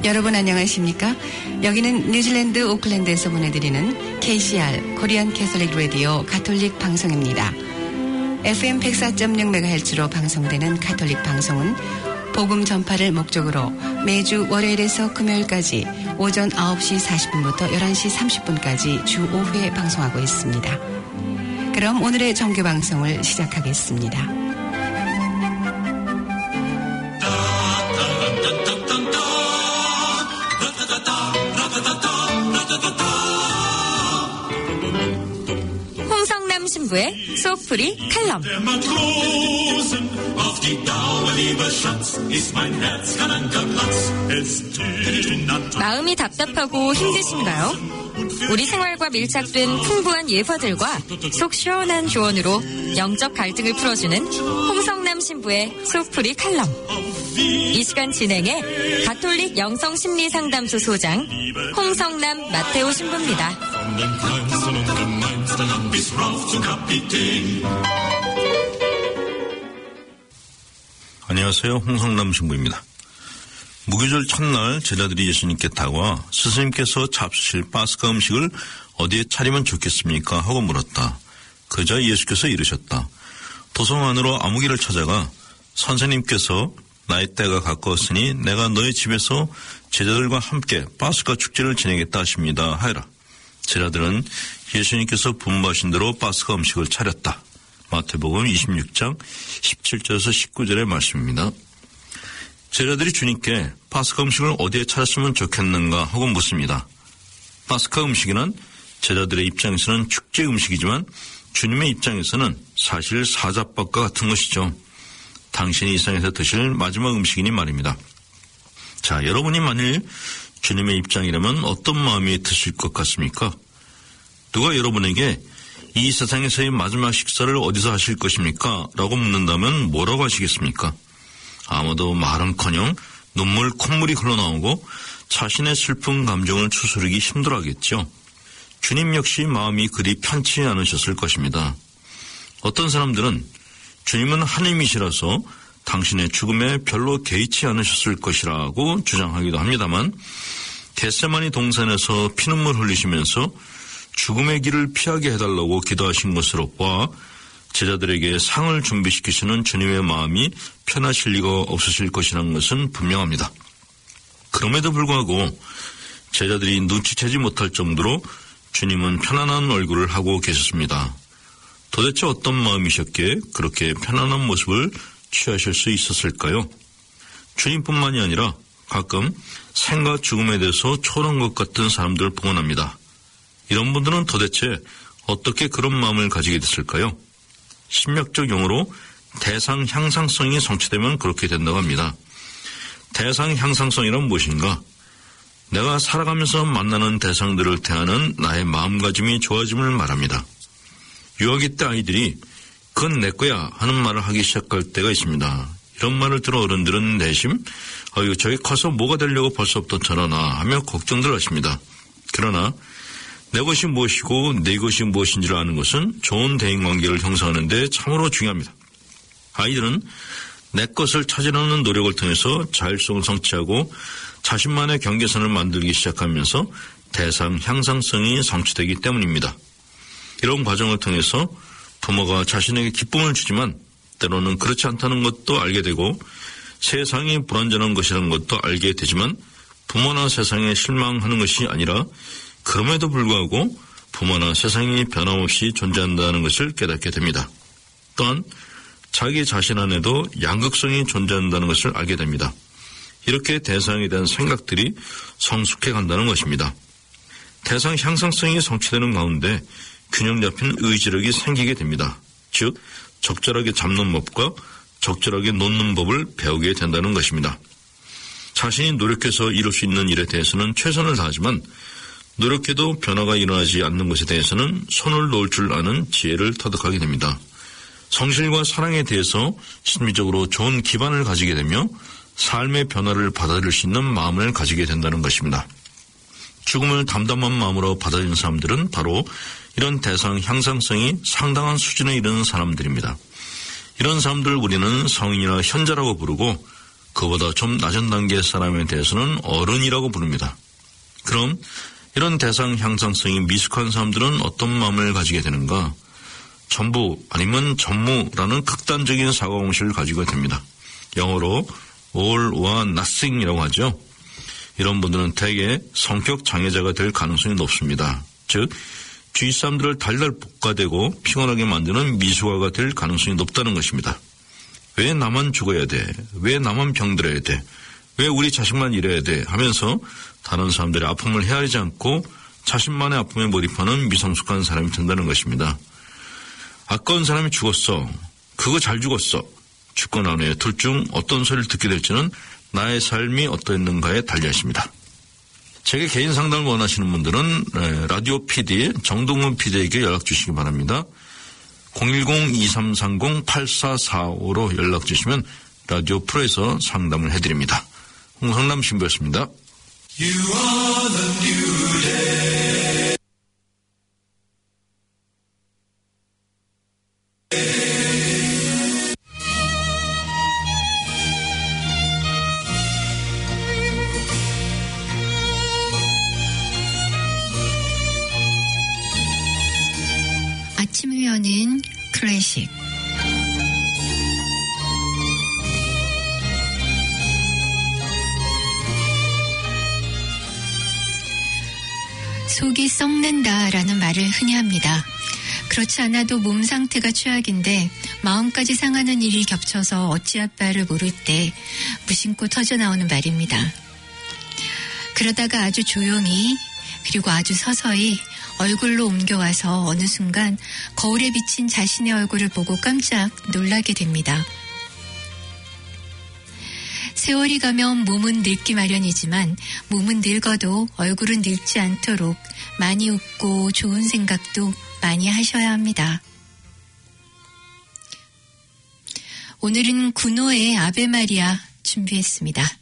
여러분 안녕하십니까? 여기는 뉴질랜드 오클랜드에서 보내드리는 KCR 코리안 캐톨릭 라디오 가톨릭 방송입니다. FM 104.6MHz로 방송되는 가톨릭 방송은 복음 전파를 목적으로 매주 월요일에서 금요일까지 오전 9시 40분부터 11시 30분까지 주 5회 방송하고 있습니다. 그럼 오늘의 정규 방송을 시작하겠습니다. 홍성남 신부의 속풀이 칼럼. 마음이 답답하고 힘드신가요? 우리 생활과 밀착된 풍부한 예화들과 속 시원한 조언으로 영적 갈등을 풀어주는 홍성남 신부의 속풀이 칼럼. 이 시간 진행해 가톨릭 영성심리상담소 소장 홍성남 마테오 신부입니다. 안녕하세요. 홍성남 신부입니다. 무교절 첫날 제자들이 예수님께 다가와 스승님께서 잡수실 파스카 음식을 어디에 차리면 좋겠습니까? 하고 물었다. 그러자 예수께서 이르셨다. 도성 안으로 아무개를 찾아가 선생님께서 나의 때가 가까웠으니 내가 너희 집에서 제자들과 함께 파스카 축제를 지내겠다 하십니다. 하여라. 제자들은 예수님께서 분부하신 대로 파스카 음식을 차렸다. 마태복음 26장 17절에서 19절의 말씀입니다. 제자들이 주님께 파스카 음식을 어디에 차렸으면 좋겠는가 하고 묻습니다. 파스카 음식이란 제자들의 입장에서는 축제 음식이지만 주님의 입장에서는 사실 사자밥과 같은 것이죠. 당신이 이 세상에서 드실 마지막 음식이니 말입니다. 자, 여러분이 만일 주님의 입장이라면 어떤 마음이 드실 것 같습니까? 누가 여러분에게 이 세상에서의 마지막 식사를 어디서 하실 것입니까? 라고 묻는다면 뭐라고 하시겠습니까? 아마도 말은커녕 눈물, 콧물이 흘러나오고 자신의 슬픈 감정을 추스르기 힘들어하겠죠. 주님 역시 마음이 그리 편치 않으셨을 것입니다. 어떤 사람들은 주님은 하나님이시라서 당신의 죽음에 별로 개의치 않으셨을 것이라고 주장하기도 합니다만 겟세마니 동산에서 피눈물 흘리시면서 죽음의 길을 피하게 해달라고 기도하신 것으로 봐 제자들에게 상을 준비시키시는 주님의 마음이 편하실 리가 없으실 것이라는 것은 분명합니다. 그럼에도 불구하고 제자들이 눈치채지 못할 정도로 주님은 편안한 얼굴을 하고 계셨습니다. 도대체 어떤 마음이셨기에 그렇게 편안한 모습을 취하실 수 있었을까요? 주님뿐만이 아니라 가끔 생과 죽음에 대해서 초라한 것 같은 사람들을 보곤 합니다. 이런 분들은 도대체 어떻게 그런 마음을 가지게 됐을까요? 심리학적 용어로 대상 향상성이 성취되면 그렇게 된다고 합니다. 대상 향상성이란 무엇인가? 내가 살아가면서 만나는 대상들을 대하는 나의 마음가짐이 좋아짐을 말합니다. 유아기 때 아이들이 그건 내 거야 하는 말을 하기 시작할 때가 있습니다. 이런 말을 들어 어른들은 내심 저게 커서 뭐가 되려고 벌써부터 저러나 하며 걱정들 하십니다. 그러나 내 것이 무엇이고 내 것이 무엇인지를 아는 것은 좋은 대인관계를 형성하는 데 참으로 중요합니다. 아이들은 내 것을 찾으려는 노력을 통해서 자율성을 성취하고 자신만의 경계선을 만들기 시작하면서 대상 향상성이 성취되기 때문입니다. 이런 과정을 통해서 부모가 자신에게 기쁨을 주지만 때로는 그렇지 않다는 것도 알게 되고 세상이 불완전한 것이라는 것도 알게 되지만 부모나 세상에 실망하는 것이 아니라 그럼에도 불구하고 부모나 세상이 변함없이 존재한다는 것을 깨닫게 됩니다. 또한 자기 자신 안에도 양극성이 존재한다는 것을 알게 됩니다. 이렇게 대상에 대한 생각들이 성숙해 간다는 것입니다. 대상 향상성이 성취되는 가운데 균형 잡힌 의지력이 생기게 됩니다. 즉 적절하게 잡는 법과 적절하게 놓는 법을 배우게 된다는 것입니다. 자신이 노력해서 이룰 수 있는 일에 대해서는 최선을 다하지만 노력해도 변화가 일어나지 않는 것에 대해서는 손을 놓을 줄 아는 지혜를 터득하게 됩니다. 성실과 사랑에 대해서 심리적으로 좋은 기반을 가지게 되며 삶의 변화를 받아들일 수 있는 마음을 가지게 된다는 것입니다. 죽음을 담담한 마음으로 받아들이는 사람들은 바로 이런 대상 향상성이 상당한 수준에 이르는 사람들입니다. 이런 사람들을 우리는 성인이나 현자라고 부르고 그보다 좀 낮은 단계의 사람에 대해서는 어른이라고 부릅니다. 그럼 이런 대상 향상성이 미숙한 사람들은 어떤 마음을 가지게 되는가? 전부 아니면 전무라는 극단적인 사고방식을 가지게 됩니다. 영어로 all or nothing이라고 하죠. 이런 분들은 대개 성격 장애자가 될 가능성이 높습니다. 즉 주위 사람들을 달달 볶아대고 피곤하게 만드는 미숙아가 될 가능성이 높다는 것입니다. 왜 나만 죽어야 돼? 왜 나만 병들어야 돼? 왜 우리 자식만 이래야 돼? 하면서 다른 사람들의 아픔을 헤아리지 않고 자신만의 아픔에 몰입하는 미성숙한 사람이 된다는 것입니다. 아까운 사람이 죽었어. 그거 잘 죽었어. 죽고 난 후에 둘 중 어떤 소리를 듣게 될지는 나의 삶이 어떠했는가에 달려있습니다. 제게 개인 상담을 원하시는 분들은 라디오 PD 정동훈 PD에게 연락 주시기 바랍니다. 010-2330-8445로 연락 주시면 라디오 프로에서 상담을 해드립니다. 홍성남 신부였습니다. 아침을 여는 클래식. 속이 썩는다라는 말을 흔히 합니다. 그렇지 않아도 몸 상태가 최악인데 마음까지 상하는 일이 겹쳐서 어찌할 바를 모를 때 무심코 터져나오는 말입니다. 그러다가 아주 조용히 그리고 아주 서서히 얼굴로 옮겨와서 어느 순간 거울에 비친 자신의 얼굴을 보고 깜짝 놀라게 됩니다. 세월이 가면 몸은 늙기 마련이지만 몸은 늙어도 얼굴은 늙지 않도록 많이 웃고 좋은 생각도 많이 하셔야 합니다. 오늘은 구노의 아베 마리아 준비했습니다.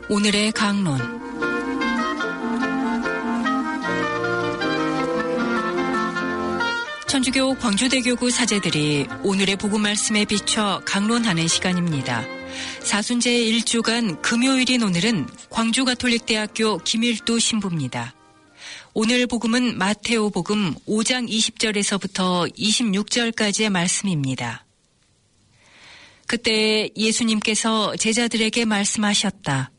오늘의 강론. 천주교 광주대교구 사제들이 오늘의 복음 말씀에 비춰 강론하는 시간입니다. 사순제의 1주간 금요일인 오늘은 광주가톨릭대학교 김일두 신부입니다. 오늘 복음은 마테오 복음 5장 20절에서부터 26절까지의 말씀입니다. 그때 예수님께서 제자들에게 말씀하셨다.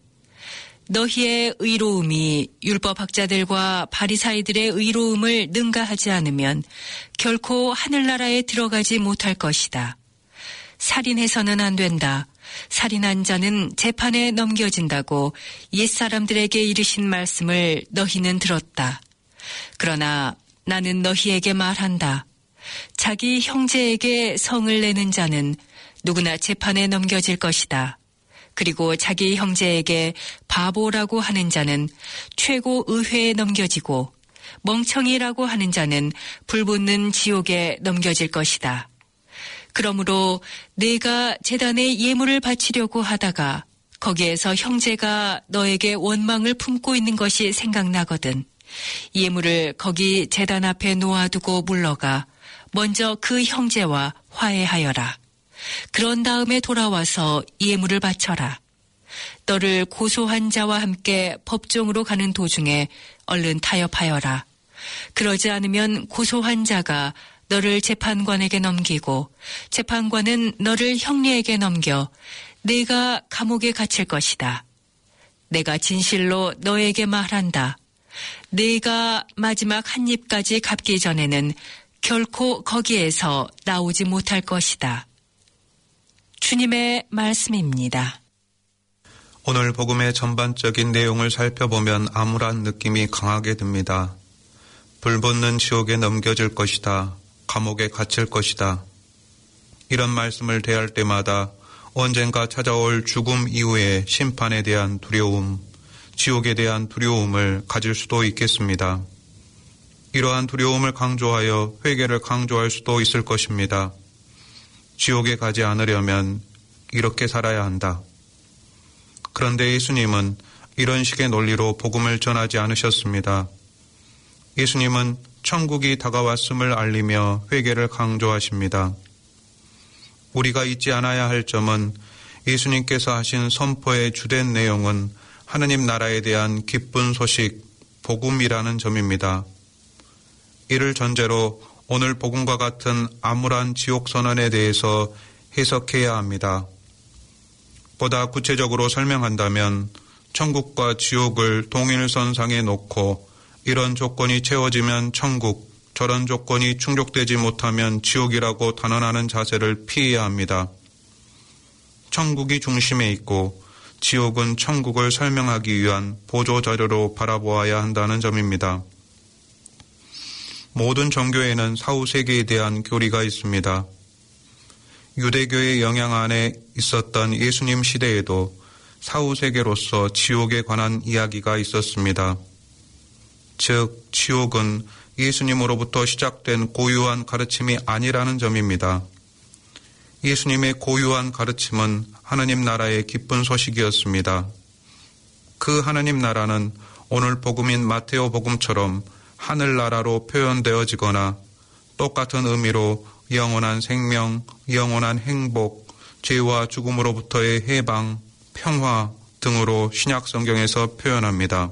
너희의 의로움이 율법학자들과 바리사이들의 의로움을 능가하지 않으면 결코 하늘나라에 들어가지 못할 것이다. 살인해서는 안 된다. 살인한 자는 재판에 넘겨진다고 옛사람들에게 이르신 말씀을 너희는 들었다. 그러나 나는 너희에게 말한다. 자기 형제에게 성을 내는 자는 누구나 재판에 넘겨질 것이다. 그리고 자기 형제에게 바보라고 하는 자는 최고 의회에 넘겨지고 멍청이라고 하는 자는 불붙는 지옥에 넘겨질 것이다. 그러므로 내가 제단에 예물을 바치려고 하다가 거기에서 형제가 너에게 원망을 품고 있는 것이 생각나거든. 예물을 거기 제단 앞에 놓아두고 물러가 먼저 그 형제와 화해하여라. 그런 다음에 돌아와서 예물을 바쳐라. 너를 고소한 자와 함께 법정으로 가는 도중에 얼른 타협하여라. 그러지 않으면 고소한 자가 너를 재판관에게 넘기고 재판관은 너를 형리에게 넘겨 네가 감옥에 갇힐 것이다. 내가 진실로 너에게 말한다. 네가 마지막 한 입까지 갚기 전에는 결코 거기에서 나오지 못할 것이다. 주님의 말씀입니다. 오늘 복음의 전반적인 내용을 살펴보면 암울한 느낌이 강하게 듭니다. 불붙는 지옥에 넘겨질 것이다. 감옥에 갇힐 것이다. 이런 말씀을 대할 때마다 언젠가 찾아올 죽음 이후의 심판에 대한 두려움, 지옥에 대한 두려움을 가질 수도 있겠습니다. 이러한 두려움을 강조하여 회개를 강조할 수도 있을 것입니다. 지옥에 가지 않으려면 이렇게 살아야 한다. 그런데 예수님은 이런 식의 논리로 복음을 전하지 않으셨습니다. 예수님은 천국이 다가왔음을 알리며 회개를 강조하십니다. 우리가 잊지 않아야 할 점은 예수님께서 하신 선포의 주된 내용은 하느님 나라에 대한 기쁜 소식, 복음이라는 점입니다. 이를 전제로 오늘 복음과 같은 암울한 지옥 선언에 대해서 해석해야 합니다. 보다 구체적으로 설명한다면 천국과 지옥을 동일선상에 놓고 이런 조건이 채워지면 천국, 저런 조건이 충족되지 못하면 지옥이라고 단언하는 자세를 피해야 합니다. 천국이 중심에 있고 지옥은 천국을 설명하기 위한 보조자료로 바라보아야 한다는 점입니다. 모든 종교에는 사후세계에 대한 교리가 있습니다. 유대교의 영향 안에 있었던 예수님 시대에도 사후세계로서 지옥에 관한 이야기가 있었습니다. 즉, 지옥은 예수님으로부터 시작된 고유한 가르침이 아니라는 점입니다. 예수님의 고유한 가르침은 하느님 나라의 기쁜 소식이었습니다. 그 하느님 나라는 오늘 복음인 마테오 복음처럼 하늘나라로 표현되어지거나 똑같은 의미로 영원한 생명, 영원한 행복, 죄와 죽음으로부터의 해방, 평화 등으로 신약 성경에서 표현합니다.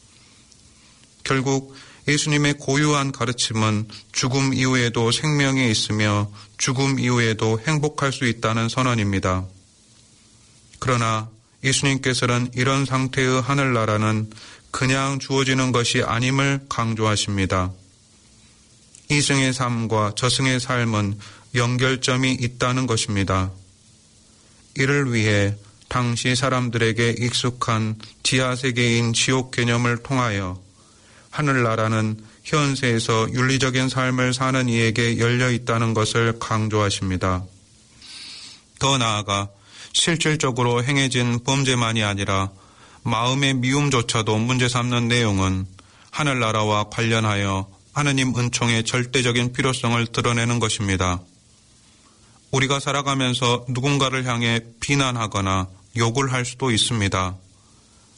결국 예수님의 고유한 가르침은 죽음 이후에도 생명이 있으며 죽음 이후에도 행복할 수 있다는 선언입니다. 그러나 예수님께서는 이런 상태의 하늘나라는 그냥 주어지는 것이 아님을 강조하십니다. 이승의 삶과 저승의 삶은 연결점이 있다는 것입니다. 이를 위해 당시 사람들에게 익숙한 지하세계인 지옥 개념을 통하여 하늘나라는 현세에서 윤리적인 삶을 사는 이에게 열려 있다는 것을 강조하십니다. 더 나아가 실질적으로 행해진 범죄만이 아니라 마음의 미움조차도 문제 삼는 내용은 하늘나라와 관련하여 하느님 은총의 절대적인 필요성을 드러내는 것입니다. 우리가 살아가면서 누군가를 향해 비난하거나 욕을 할 수도 있습니다.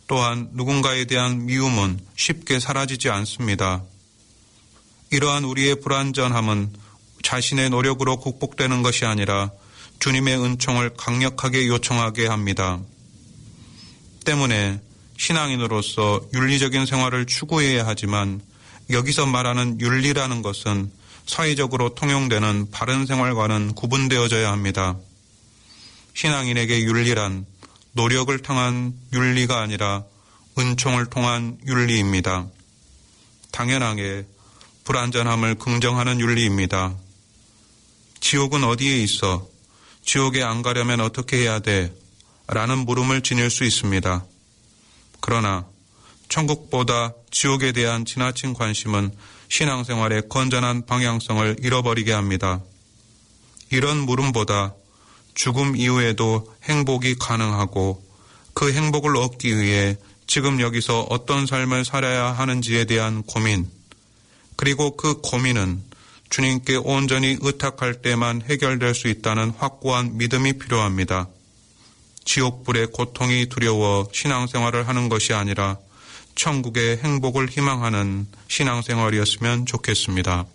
또한 누군가에 대한 미움은 쉽게 사라지지 않습니다. 이러한 우리의 불완전함은 자신의 노력으로 극복되는 것이 아니라 주님의 은총을 강력하게 요청하게 합니다. 때문에 신앙인으로서 윤리적인 생활을 추구해야 하지만 여기서 말하는 윤리라는 것은 사회적으로 통용되는 바른 생활과는 구분되어져야 합니다. 신앙인에게 윤리란 노력을 통한 윤리가 아니라 은총을 통한 윤리입니다. 당연하게 불완전함을 긍정하는 윤리입니다. 지옥은 어디에 있어? 지옥에 안 가려면 어떻게 해야 돼? 라는 물음을 지닐 수 있습니다. 그러나 천국보다 지옥에 대한 지나친 관심은 신앙생활의 건전한 방향성을 잃어버리게 합니다. 이런 물음보다 죽음 이후에도 행복이 가능하고 그 행복을 얻기 위해 지금 여기서 어떤 삶을 살아야 하는지에 대한 고민, 그리고 그 고민은 주님께 온전히 의탁할 때만 해결될 수 있다는 확고한 믿음이 필요합니다. 지옥불의 고통이 두려워 신앙생활을 하는 것이 아니라 천국의 행복을 희망하는 신앙생활이었으면 좋겠습니다.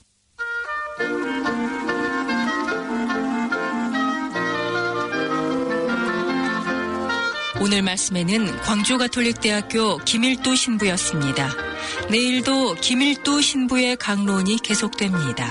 오늘 말씀에는 광주가톨릭대학교 김일도 신부였습니다. 내일도 김일도 신부의 강론이 계속됩니다.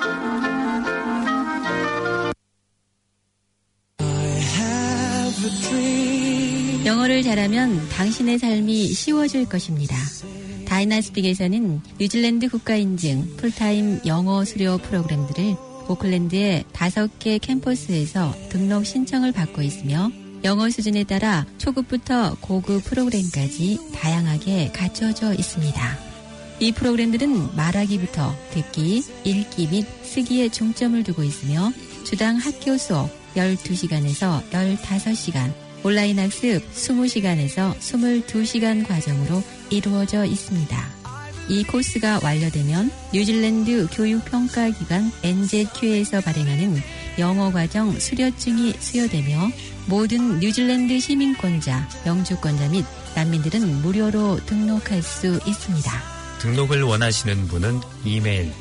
영어를 잘하면 당신의 삶이 쉬워질 것입니다. 다이나스픽에서는 뉴질랜드 국가인증 풀타임 영어 수료 프로그램들을 오클랜드의 5개 캠퍼스에서 등록 신청을 받고 있으며 영어 수준에 따라 초급부터 고급 프로그램까지 다양하게 갖춰져 있습니다. 이 프로그램들은 말하기부터 듣기, 읽기 및 쓰기에 중점을 두고 있으며 주당 학교 수업 12시간에서 15시간, 온라인 학습 20시간에서 22시간 과정으로 이루어져 있습니다. 이 코스가 완료되면 뉴질랜드 교육평가기관 NZQ에서 발행하는 영어과정 수료증이 수여되며 모든 뉴질랜드 시민권자, 영주권자 및 난민들은 무료로 등록할 수 있습니다. 등록을 원하시는 분은 이메일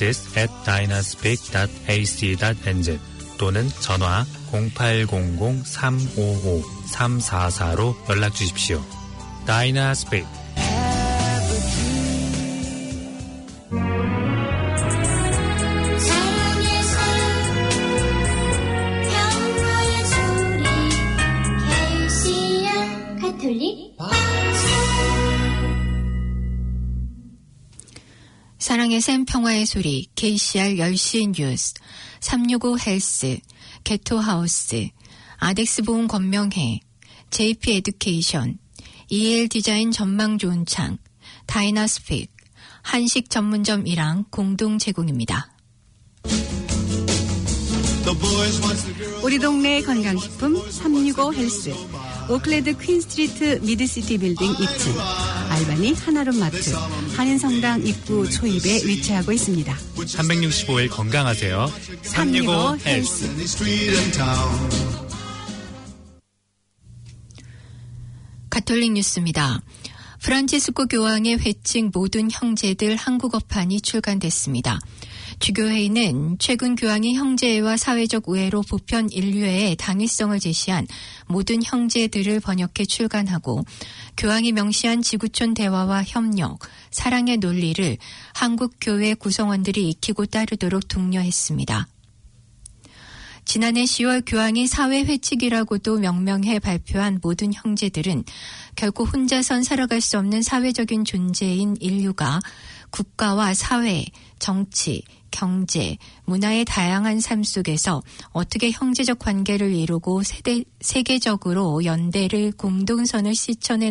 courses@dynaspik.ac.nz 또는 전화 0800-355-344로 연락 주십시오. 다이나스픽 사랑의 샘 평화의 소리 KCR 10시 뉴스 365 헬스 게토하우스 아덱스 보험 권명회 JP 에듀케이션 EL 디자인 전망 좋은 창 다이나스픽 한식 전문점 1항 공동 제공입니다. 우리 동네 건강식품 365 헬스 오클랜드 퀸스트리트 미드시티 빌딩 2층 알바니 하나룸 마트 한인성당 입구 초입에 위치하고 있습니다. 365일 건강하세요. 365 헬스. 가톨릭 뉴스입니다. 프란치스코 교황의 회칙 모든 형제들 한국어판이 출간됐습니다. 주교회의는 최근 교황이 형제애와 사회적 우애로 보편 인류애의 당위성을 제시한 모든 형제들을 번역해 출간하고 교황이 명시한 지구촌 대화와 협력, 사랑의 논리를 한국 교회 구성원들이 익히고 따르도록 독려했습니다. 지난해 10월 교황이 사회회칙이라고도 명명해 발표한 모든 형제들은 결코 혼자선 살아갈 수 없는 사회적인 존재인 인류가 국가와 사회, 정치, 경제, 문화의 다양한 삶 속에서 어떻게 형제적 관계를 이루고 세계적으로 연대를 공동선을 실천해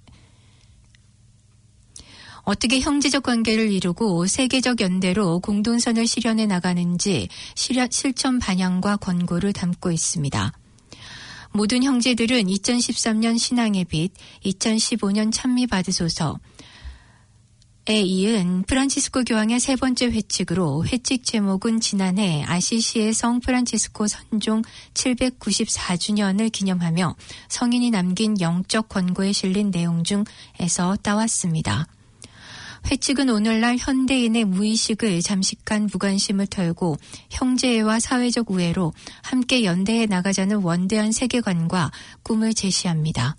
어떻게 형제적 관계를 이루고 세계적 연대로 공동선을 실현해 나가는지 실천 방향과 권고를 담고 있습니다. 모든 형제들은 2013년 신앙의 빛, 2015년 찬미 받으소서, 이은 프란치스코 교황의 세 번째 회칙으로 회칙 제목은 지난해 아시시의 성 프란치스코 선종 794주년을 기념하며 성인이 남긴 영적 권고에 실린 내용 중에서 따왔습니다. 회칙은 오늘날 현대인의 무의식을 잠식한 무관심을 털고 형제애와 사회적 우애로 함께 연대해 나가자는 원대한 세계관과 꿈을 제시합니다.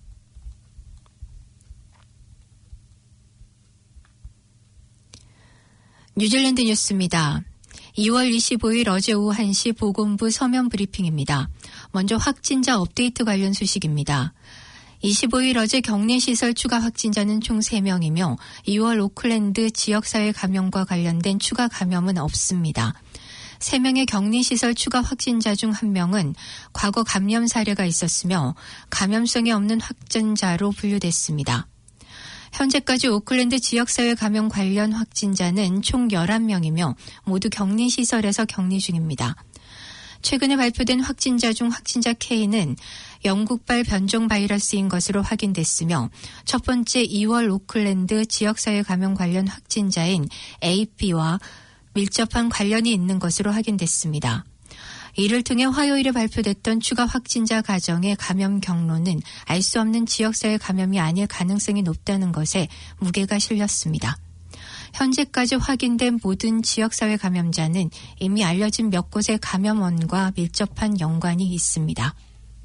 뉴질랜드 뉴스입니다. 2월 25일 어제 오후 1시 보건부 서면 브리핑입니다. 먼저 확진자 업데이트 관련 소식입니다. 25일 어제 격리시설 추가 확진자는 총 3명이며 2월 오클랜드 지역사회 감염과 관련된 추가 감염은 없습니다. 3명의 격리시설 추가 확진자 중 1명은 과거 감염 사례가 있었으며 감염성이 없는 확진자로 분류됐습니다. 현재까지 오클랜드 지역사회 감염 관련 확진자는 총 11명이며 모두 격리시설에서 격리 중입니다. 최근에 발표된 확진자 중 확진자 K는 영국발 변종 바이러스인 것으로 확인됐으며 첫 번째 2월 오클랜드 지역사회 감염 관련 확진자인 AP와 밀접한 관련이 있는 것으로 확인됐습니다. 이를 통해 화요일에 발표됐던 추가 확진자 가정의 감염 경로는 알 수 없는 지역사회 감염이 아닐 가능성이 높다는 것에 무게가 실렸습니다. 현재까지 확인된 모든 지역사회 감염자는 이미 알려진 몇 곳의 감염원과 밀접한 연관이 있습니다.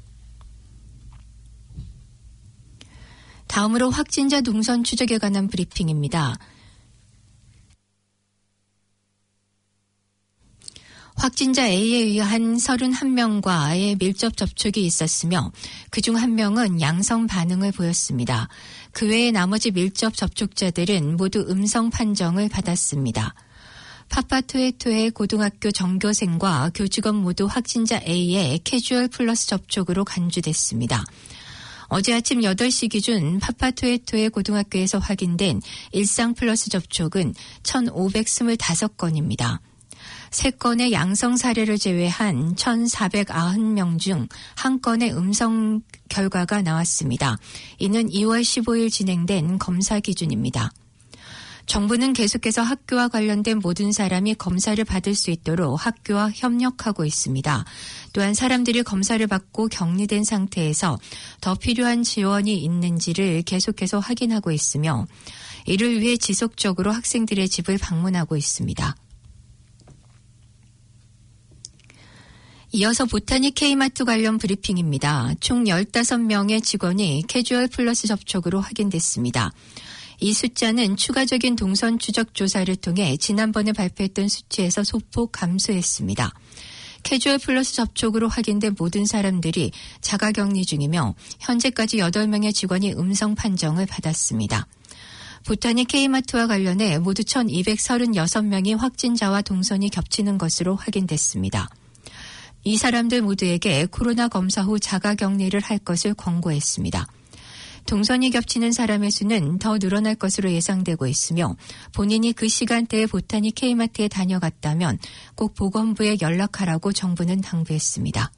다음으로 확진자 동선 추적에 관한 브리핑입니다. 확진자 A에 의한 31명과의 밀접 접촉이 있었으며 그중 1명은 양성 반응을 보였습니다. 그 외에 나머지 밀접 접촉자들은 모두 음성 판정을 받았습니다. 파파토에토의 고등학교 전교생과 교직원 모두 확진자 A의 캐주얼 플러스 접촉으로 간주됐습니다. 어제 아침 8시 기준 파파토에토의 고등학교에서 확인된 일상 플러스 접촉은 1,525건입니다. 3건의 양성 사례를 제외한 1,490명 중 1건의 음성 결과가 나왔습니다. 이는 2월 15일 진행된 검사 기준입니다. 정부는 계속해서 학교와 관련된 모든 사람이 검사를 받을 수 있도록 학교와 협력하고 있습니다. 또한 사람들이 검사를 받고 격리된 상태에서 더 필요한 지원이 있는지를 계속해서 확인하고 있으며 이를 위해 지속적으로 학생들의 집을 방문하고 있습니다. 이어서 보타니 K마트 관련 브리핑입니다. 총 15명의 직원이 캐주얼 플러스 접촉으로 확인됐습니다. 이 숫자는 추가적인 동선 추적 조사를 통해 지난번에 발표했던 수치에서 소폭 감소했습니다. 캐주얼 플러스 접촉으로 확인된 모든 사람들이 자가격리 중이며 현재까지 8명의 직원이 음성 판정을 받았습니다. 보타니 K마트와 관련해 모두 1,236명이 확진자와 동선이 겹치는 것으로 확인됐습니다. 이 사람들 모두에게 코로나 검사 후 자가격리를 할 것을 권고했습니다. 동선이 겹치는 사람의 수는 더 늘어날 것으로 예상되고 있으며 본인이 그 시간대에 보타니 K마트에 다녀갔다면 꼭 보건부에 연락하라고 정부는 당부했습니다.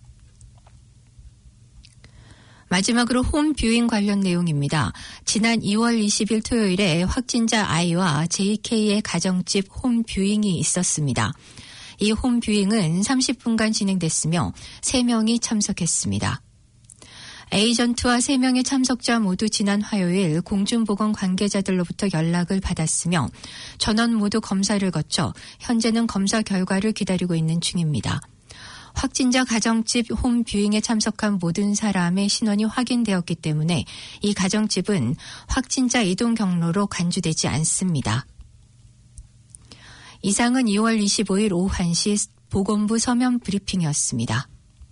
마지막으로 홈뷰잉 관련 내용입니다. 지난 2월 20일 토요일에 확진자 I와 JK의 가정집 홈뷰잉이 있었습니다. 이 홈뷰잉은 30분간 진행됐으며 3명이 참석했습니다. 에이전트와 3명의 참석자 모두 지난 화요일 공중보건 관계자들로부터 연락을 받았으며 전원 모두 검사를 거쳐 현재는 검사 결과를 기다리고 있는 중입니다. 확진자 가정집 홈뷰잉에 참석한 모든 사람의 신원이 확인되었기 때문에 이 가정집은 확진자 이동 경로로 간주되지 않습니다. 이상은 2월 25일 오후 1시 보건부 서면 브리핑이었습니다.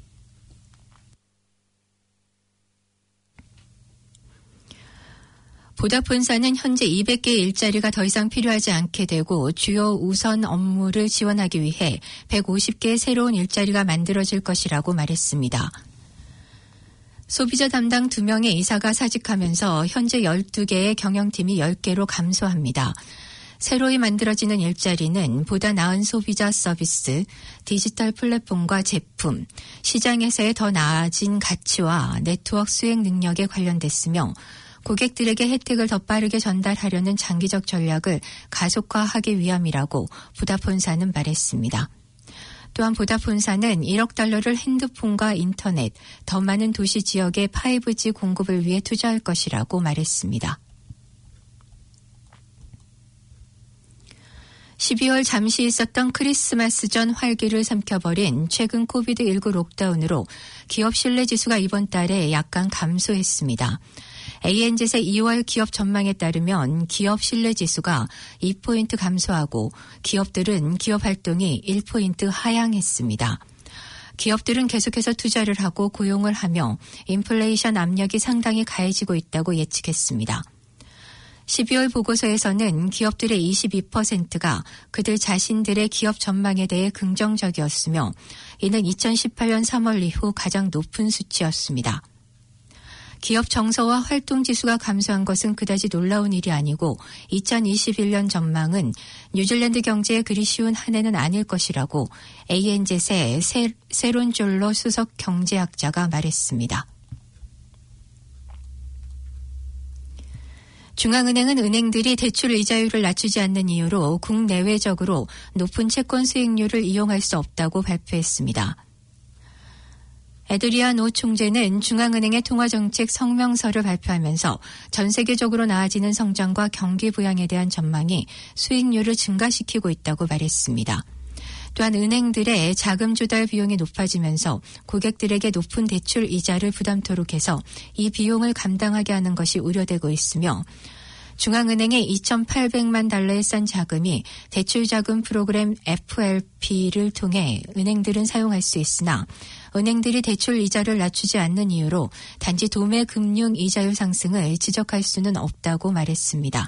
보다폰사는 현재 200개의 일자리가 더 이상 필요하지 않게 되고 주요 우선 업무를 지원하기 위해 150개의 새로운 일자리가 만들어질 것이라고 말했습니다. 소비자 담당 2명의 이사가 사직하면서 현재 12개의 경영팀이 10개로 감소합니다. 새로이 만들어지는 일자리는 보다 나은 소비자 서비스, 디지털 플랫폼과 제품, 시장에서의 더 나아진 가치와 네트워크 수행 능력에 관련됐으며 고객들에게 혜택을 더 빠르게 전달하려는 장기적 전략을 가속화하기 위함이라고 보다폰사는 말했습니다. 또한 보다폰사는 1억 달러를 핸드폰과 인터넷, 더 많은 도시 지역의 5G 공급을 위해 투자할 것이라고 말했습니다. 12월 잠시 있었던 크리스마스 전 활기를 삼켜버린 최근 코비드19 록다운으로 기업 신뢰지수가 이번 달에 약간 감소했습니다. ANZ의 2월 기업 전망에 따르면 기업 신뢰지수가 2포인트 감소하고 기업들은 기업 활동이 1포인트 하향했습니다. 기업들은 계속해서 투자를 하고 고용을 하며 인플레이션 압력이 상당히 가해지고 있다고 예측했습니다. 12월 보고서에서는 기업들의 22%가 그들 자신들의 기업 전망에 대해 긍정적이었으며 이는 2018년 3월 이후 가장 높은 수치였습니다. 기업 정서와 활동 지수가 감소한 것은 그다지 놀라운 일이 아니고 2021년 전망은 뉴질랜드 경제에 그리 쉬운 한 해는 아닐 것이라고 ANZ의 세론 졸로 수석 경제학자가 말했습니다. 중앙은행은 은행들이 대출 이자율을 낮추지 않는 이유로 국내외적으로 높은 채권 수익률을 이용할 수 없다고 발표했습니다. 에드리안 오 총재는 중앙은행의 통화정책 성명서를 발표하면서 전 세계적으로 나아지는 성장과 경기 부양에 대한 전망이 수익률을 증가시키고 있다고 말했습니다. 또한 은행들의 자금 조달 비용이 높아지면서 고객들에게 높은 대출 이자를 부담토록 해서 이 비용을 감당하게 하는 것이 우려되고 있으며 중앙은행의 2,800만 달러에 싼 자금이 대출자금 프로그램 FLP를 통해 은행들은 사용할 수 있으나 은행들이 대출 이자를 낮추지 않는 이유로 단지 도매 금융 이자율 상승을 지적할 수는 없다고 말했습니다.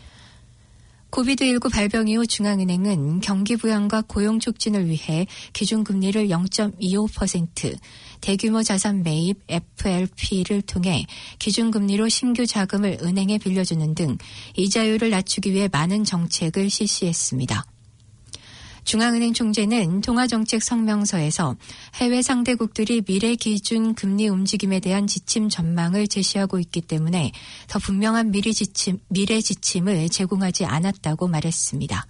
코비드19 발병 이후 중앙은행은 경기 부양과 고용 촉진을 위해 기준금리를 0.25%, 대규모 자산 매입 FLP를 통해 기준금리로 신규 자금을 은행에 빌려주는 등 이자율을 낮추기 위해 많은 정책을 실시했습니다. 중앙은행 총재는 통화정책 성명서에서 해외 상대국들이 미래 기준 금리 움직임에 대한 지침 전망을 제시하고 있기 때문에 더 분명한 미래 지침을 제공하지 않았다고 말했습니다.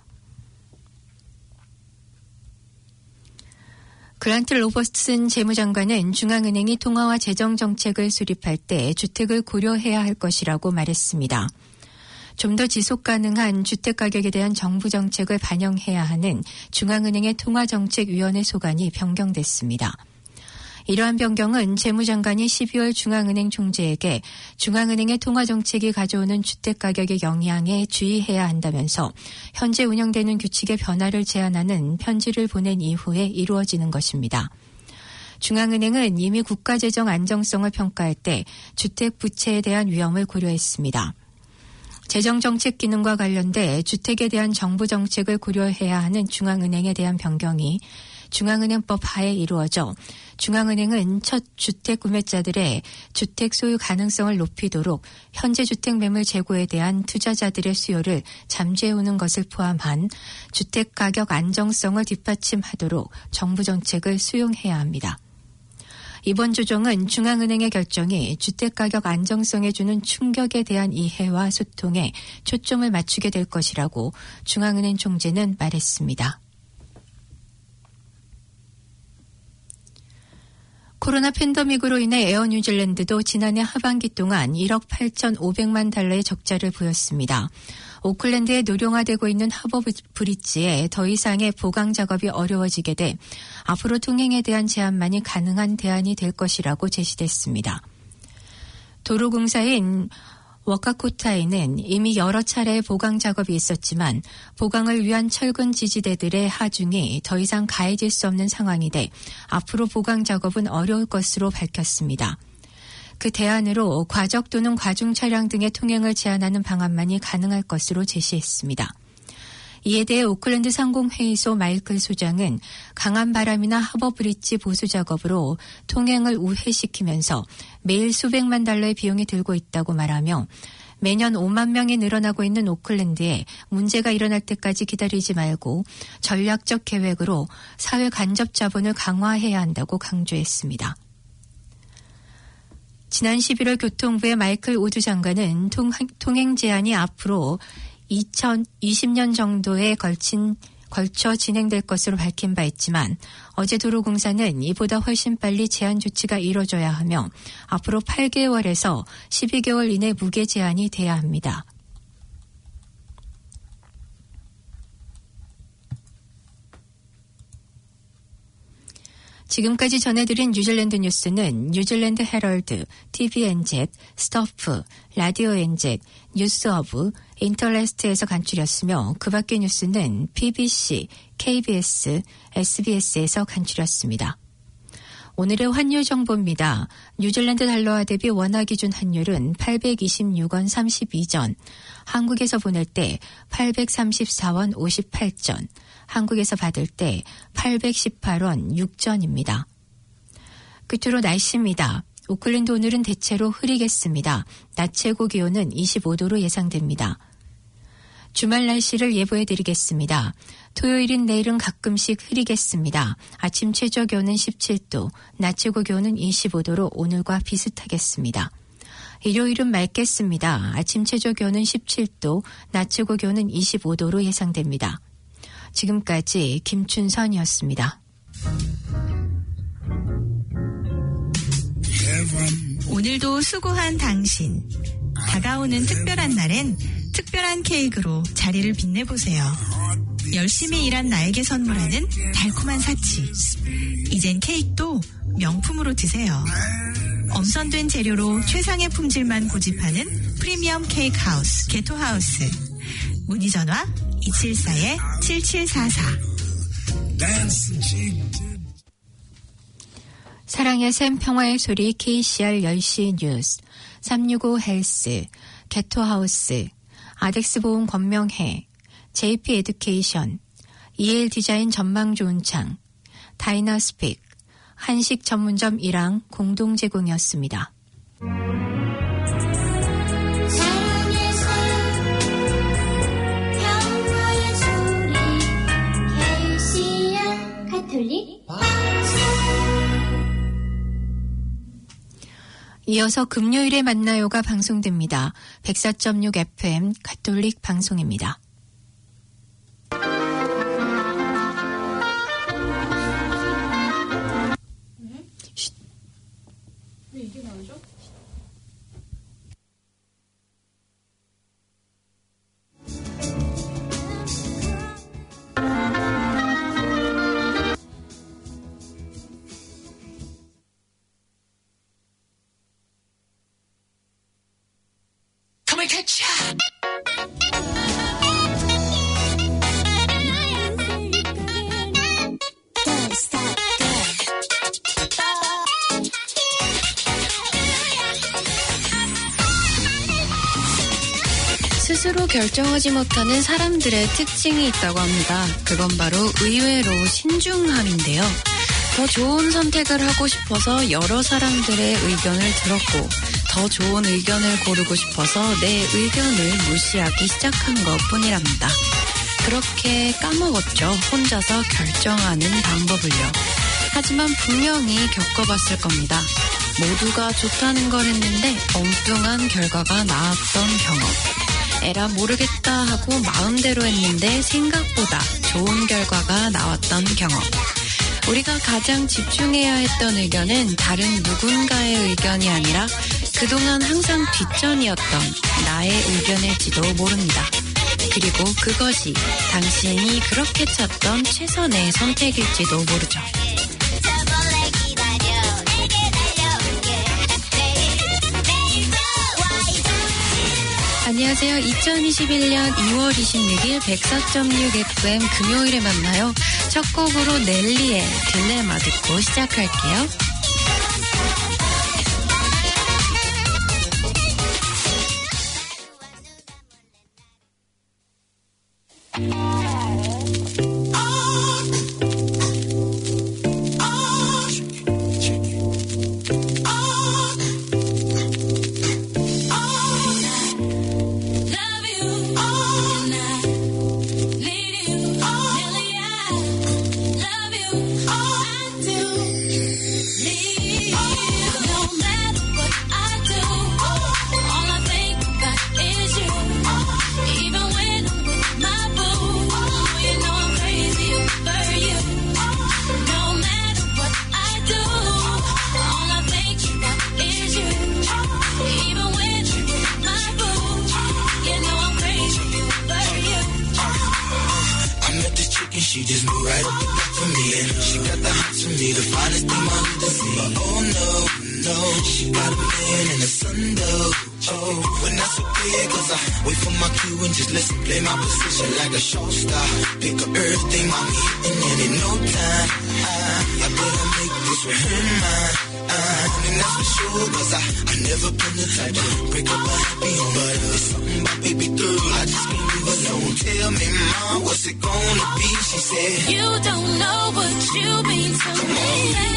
그란트 로버트슨 재무장관은 중앙은행이 통화와 재정정책을 수립할 때 주택을 고려해야 할 것이라고 말했습니다. 좀 더 지속가능한 주택가격에 대한 정부 정책을 반영해야 하는 중앙은행의 통화정책위원회 소관이 변경됐습니다. 이러한 변경은 재무장관이 12월 중앙은행 총재에게 중앙은행의 통화정책이 가져오는 주택가격의 영향에 주의해야 한다면서 현재 운영되는 규칙의 변화를 제안하는 편지를 보낸 이후에 이루어지는 것입니다. 중앙은행은 이미 국가재정 안정성을 평가할 때 주택 부채에 대한 위험을 고려했습니다. 재정정책 기능과 관련돼 주택에 대한 정부 정책을 고려해야 하는 중앙은행에 대한 변경이 중앙은행법 하에 이루어져 중앙은행은 첫 주택 구매자들의 주택 소유 가능성을 높이도록 현재 주택 매물 재고에 대한 투자자들의 수요를 잠재우는 것을 포함한 주택 가격 안정성을 뒷받침하도록 정부 정책을 수용해야 합니다. 이번 조정은 중앙은행의 결정이 주택가격 안정성에 주는 충격에 대한 이해와 소통에 초점을 맞추게 될 것이라고 중앙은행 총재는 말했습니다. 코로나 팬데믹으로 인해 에어 뉴질랜드도 지난해 하반기 동안 1억 8,500만 달러의 적자를 보였습니다. 오클랜드에 노령화되고 있는 하버 브릿지에 더 이상의 보강 작업이 어려워지게 돼 앞으로 통행에 대한 제한만이 가능한 대안이 될 것이라고 제시됐습니다. 도로공사인 워카코타에는 이미 여러 차례의 보강 작업이 있었지만 보강을 위한 철근 지지대들의 하중이 더 이상 가해질 수 없는 상황이 돼 앞으로 보강 작업은 어려울 것으로 밝혔습니다. 그 대안으로 과적 또는 과중 차량 등의 통행을 제한하는 방안만이 가능할 것으로 제시했습니다. 이에 대해 오클랜드 상공회의소 마이클 소장은 강한 바람이나 하버브릿지 보수 작업으로 통행을 우회시키면서 매일 수백만 달러의 비용이 들고 있다고 말하며 매년 5만 명이 늘어나고 있는 오클랜드에 문제가 일어날 때까지 기다리지 말고 전략적 계획으로 사회 간접 자본을 강화해야 한다고 강조했습니다. 지난 11월 교통부의 마이클 우드 장관은 통행 제한이 앞으로 2020년 정도에 걸쳐 진행될 것으로 밝힌 바 있지만 어제 도로공사는 이보다 훨씬 빨리 제한 조치가 이뤄져야 하며 앞으로 8개월에서 12개월 이내 무게 제한이 돼야 합니다. 지금까지 전해드린 뉴질랜드 뉴스는 뉴질랜드 헤럴드, TVNZ, 스토프, 라디오 NZ, 뉴스어브, 인터레스트에서 간추렸으며 그 밖의 뉴스는 BBC, KBS, SBS에서 간추렸습니다. 오늘의 환율 정보입니다. 뉴질랜드 달러화 대비 원화 기준 환율은 826원 32전, 한국에서 보낼 때 834원 58전, 한국에서 받을 때 818원 6전입니다. 끝으로 날씨입니다. 오클랜드 오늘은 대체로 흐리겠습니다. 낮 최고 기온은 25도로 예상됩니다. 주말 날씨를 예보해드리겠습니다. 토요일인 내일은 가끔씩 흐리겠습니다. 아침 최저 기온은 17도, 낮 최고 기온은 25도로 오늘과 비슷하겠습니다. 일요일은 맑겠습니다. 아침 최저 기온은 17도, 낮 최고 기온은 25도로 예상됩니다. 지금까지 김춘선이었습니다. 오늘도 수고한 당신. 다가오는 특별한 날엔 특별한 케이크로 자리를 빛내보세요. 열심히 일한 나에게 선물하는 달콤한 사치. 이젠 케이크도 명품으로 드세요. 엄선된 재료로 최상의 품질만 고집하는 프리미엄 케이크 하우스, 게토하우스. 문의 전화 274-7744. 사랑의 샘 평화의 소리 KCR 10시 뉴스, 365 헬스, 게토하우스, 아덱스 보험 권명해, JP 에듀케이션, EL 디자인 전망 좋은 창, 다이나스픽, 한식 전문점 1항 공동 제공이었습니다. 이어서 금요일에 만나요가 방송됩니다. 104.6 FM 가톨릭 방송입니다. 왜 이게 나오죠? 스스로 결정하지 못하는 사람들의 특징이 있다고 합니다. 그건 바로 의외로 신중함인데요. 더 좋은 선택을 하고 싶어서 여러 사람들의 의견을 들었고 더 좋은 의견을 고르고 싶어서 내 의견을 무시하기 시작한 것뿐이랍니다. 그렇게 까먹었죠. 혼자서 결정하는 방법을요. 하지만 분명히 겪어봤을 겁니다. 모두가 좋다는 걸 했는데 엉뚱한 결과가 나왔던 경험. 에라 모르겠다 하고 마음대로 했는데 생각보다 좋은 결과가 나왔던 경험. 우리가 가장 집중해야 했던 의견은 다른 누군가의 의견이 아니라 그동안 항상 뒷전이었던 나의 의견일지도 모릅니다. 그리고 그것이 당신이 그렇게 찾던 최선의 선택일지도 모르죠. 안녕하세요. 2021년 2월 26일 104.6 FM 금요일에 만나요. 첫 곡으로 넬리의 딜레마 듣고 시작할게요. But oh no, no, she got a man and a son though. Oh, when that's okay, cause I wait for my cue and just listen, play my position like a show star. Pick up everything, mommy, and then in no time, I better make this with her mine. And that's for sure, cause I never been the type to break up a happy home. But it's something about baby girl, I just can't leave alone. Tell me, mom, what's it gonna be? She said, you don't know what you mean to me.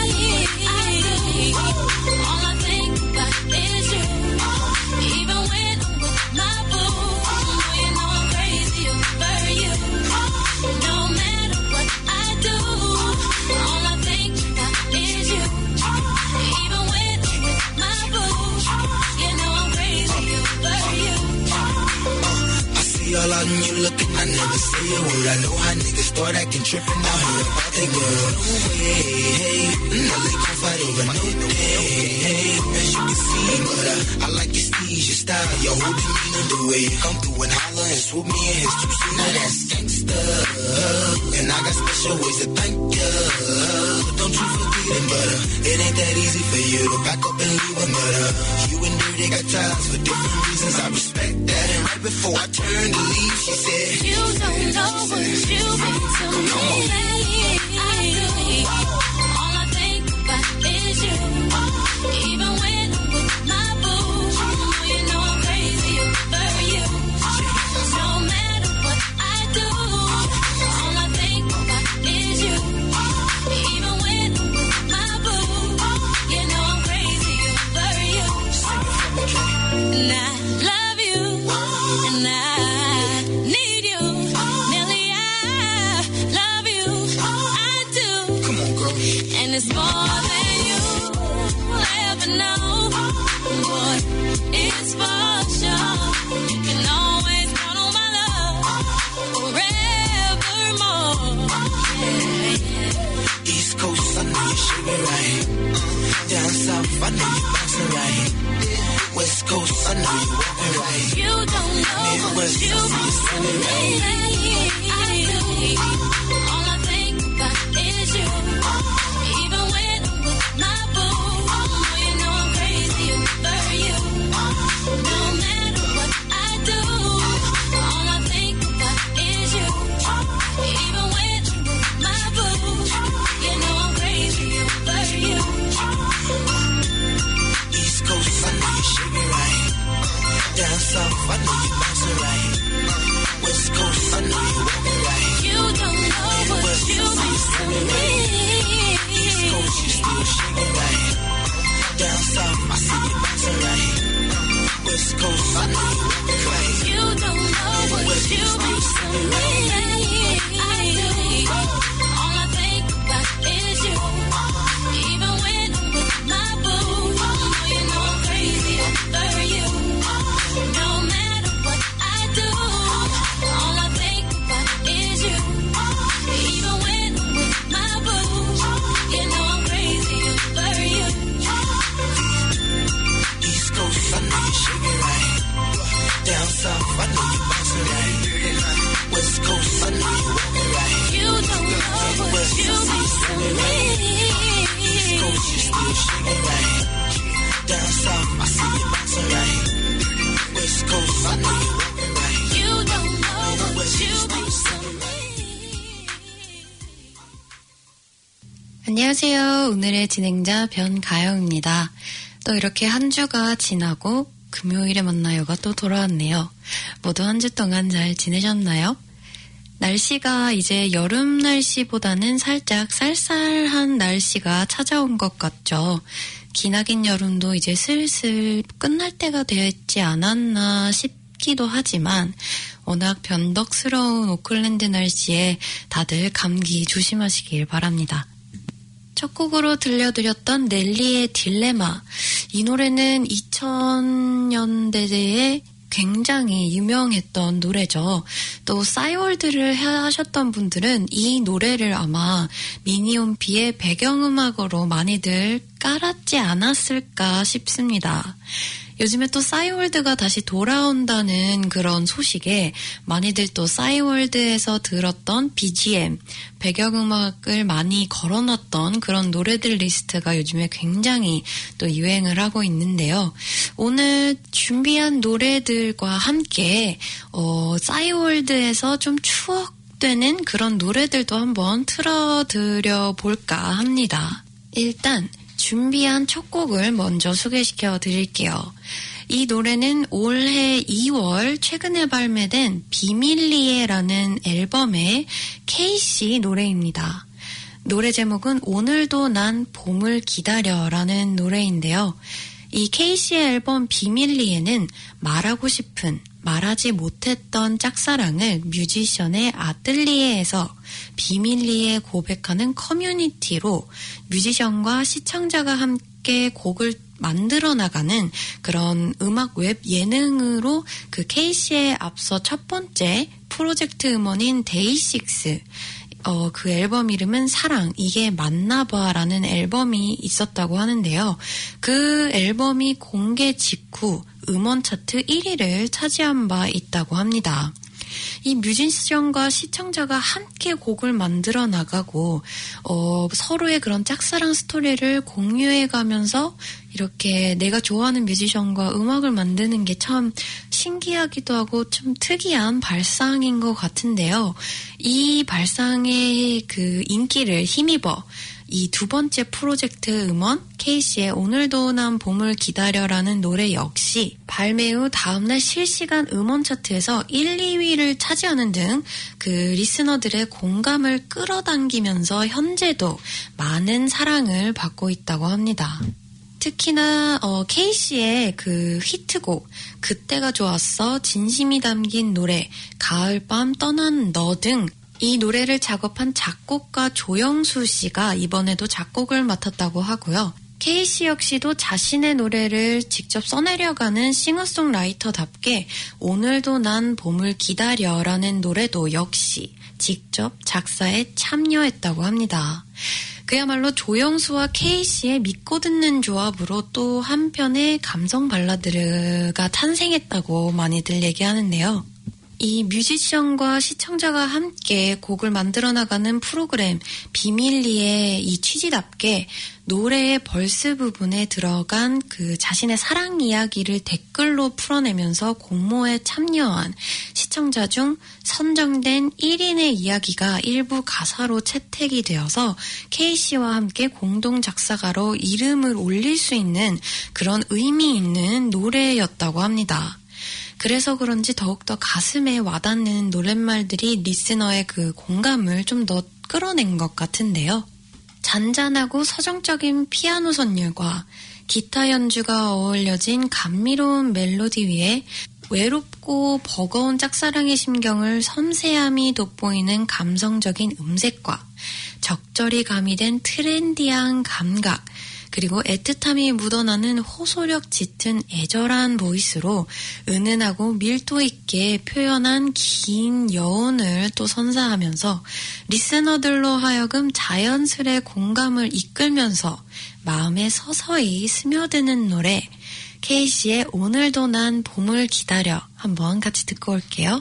I do. All I think about is you. Even when I'm with my boo, you know I'm crazy over you. No matter what I do, all I think about is you. Even when I'm with my boo, you know I'm crazy over you. I see all out and you looking, I never say a word. I know how niggas start acting tripping. I heard about that girl. No way, hey, now they gon' fight over no day, hey, as you can see, but I like your steez, your style, your whole demeanor, the way you come through and holler and swoop me in his two-seater. Now that's gangsta, and I got special ways to thank ya. Don't you forget it, but it ain't that easy for you to back up and leave him, but you and Dirty got ties for different reasons. I respect that, and right before I turned to leave, she said, you don't know what you mean to me. I do. All I think about is you. Even when I'm with my boo, you know I'm crazy over you. No matter what I do, all I think about is you. Even when I'm with my boo, you know I'm crazy over you. And I love you, and I need you. Nelly, I love you. I do. Come on, girl. And it's more than you ever know. Boy, it's for sure. You can always count on my love forevermore. Yeah. East Coast, I know you sugar right. Down south, I know you bouncing right. West Coast, I know you walking right. You don't know what you mean to me. I do. All I think about is you. Even when I'm with my boo, you know I'm crazy over you. No matter what I do, all I think about is you. Even when I'm with my boo, you know I'm crazy over you. East Coast, I know you sugar right. Down south, I know you bouncing right. West Coast, I know you walking right. You don't know what you mean to me. East Coast, you still sugar right. Down south, I see you bouncing right. West Coast, I know you walking right. You don't know what you mean to me. I do. All I think about is you. Even when I'm with my boo, you know I'm crazy over you. No matter what I do, all I think about is you. Even when I'm with my boo, you know I'm crazy over you. East Coast, I know you sugar right. Down south, I know you bouncing right. West Coast, I know you walking right. You don't know what you mean to me. East Coast, you still sugar right. Down south, I see you bouncing right. West Coast, I know you walking right. You don't know what you mean to me. 안녕하세요. 오늘의 진행자 변가영입니다. 또 이렇게 한 주가 지나고 금요일에 만나요가 또 돌아왔네요. 모두 한 주 동안 잘 지내셨나요? 날씨가 이제 여름 날씨보다는 살짝 쌀쌀한 날씨가 찾아온 것 같죠. 기나긴 여름도 이제 슬슬 끝날 때가 되었지 않았나 싶기도 하지만 워낙 변덕스러운 오클랜드 날씨에 다들 감기 조심하시길 바랍니다. 첫 곡으로 들려드렸던 넬리의 딜레마. 이 노래는 2000년대에 굉장히 유명했던 노래죠. 또 싸이월드를 하셨던 분들은 이 노래를 아마 미니홈피의 배경음악으로 많이들 깔았지 않았을까 싶습니다. 요즘에 또 싸이월드가 다시 돌아온다는 그런 소식에 많이들 또 싸이월드에서 들었던 BGM, 배경음악을 많이 걸어놨던 그런 노래들 리스트가 요즘에 굉장히 또 유행을 하고 있는데요. 오늘 준비한 노래들과 함께 싸이월드에서 좀 추억되는 그런 노래들도 한번 틀어드려 볼까 합니다. 일단 준비한 첫 곡을 먼저 소개시켜 드릴게요. 이 노래는 올해 2월 최근에 발매된 비밀리에라는 앨범의 케이씨 노래입니다. 노래 제목은 오늘도 난 봄을 기다려라는 노래인데요. 이 케이씨의 앨범 비밀리에는 말하고 싶은, 말하지 못했던 짝사랑을 뮤지션의 아뜰리에에서 비밀리에 고백하는 커뮤니티로 뮤지션과 시청자가 함께 곡을 만들어 나가는 그런 음악 웹 예능으로 그 케이씨의 앞서 첫 번째 프로젝트 음원인 데이식스, 그 앨범 이름은 사랑, 이게 맞나봐라는 앨범이 있었다고 하는데요. 그 앨범이 공개 직후 음원 차트 1위를 차지한 바 있다고 합니다. 이 뮤지션과 시청자가 함께 곡을 만들어 나가고 서로의 그런 짝사랑 스토리를 공유해가면서 이렇게 내가 좋아하는 뮤지션과 음악을 만드는 게 참 신기하기도 하고 좀 특이한 발상인 것 같은데요. 이 발상의 그 인기를 힘입어 이 두 번째 프로젝트 음원 케이씨의 오늘도 난 봄을 기다려라는 노래 역시 발매 후 다음날 실시간 음원 차트에서 1, 2위를 차지하는 등 그 리스너들의 공감을 끌어당기면서 현재도 많은 사랑을 받고 있다고 합니다. 특히나 케이씨의 그 히트곡 그때가 좋았어, 진심이 담긴 노래, 가을밤 떠난 너 등 이 노래를 작업한 작곡가 조영수 씨가 이번에도 작곡을 맡았다고 하고요. 케이씨 역시도 자신의 노래를 직접 써내려가는 싱어송라이터답게 오늘도 난 봄을 기다려라는 노래도 역시 직접 작사에 참여했다고 합니다. 그야말로 조영수와 케이씨의 믿고 듣는 조합으로 또 한편의 감성 발라드가 탄생했다고 많이들 얘기하는데요. 이 뮤지션과 시청자가 함께 곡을 만들어 나가는 프로그램 비밀리에 이 취지답게 노래의 벌스 부분에 들어간 그 자신의 사랑 이야기를 댓글로 풀어내면서 공모에 참여한 시청자 중 선정된 1인의 이야기가 일부 가사로 채택이 되어서 케이씨와 함께 공동 작사가로 이름을 올릴 수 있는 그런 의미 있는 노래였다고 합니다. 그래서 그런지 더욱더 가슴에 와닿는 노랫말들이 리스너의 그 공감을 좀 더 끌어낸 것 같은데요. 잔잔하고 서정적인 피아노 선율과 기타 연주가 어울려진 감미로운 멜로디 위에 외롭고 버거운 짝사랑의 심경을 섬세함이 돋보이는 감성적인 음색과 적절히 가미된 트렌디한 감각, 그리고 애틋함이 묻어나는 호소력 짙은 애절한 보이스로 은은하고 밀도 있게 표현한 긴 여운을 또 선사하면서 리스너들로 하여금 자연스레 공감을 이끌면서 마음에 서서히 스며드는 노래, 케이씨의 오늘도 난 봄을 기다려 한번 같이 듣고 올게요.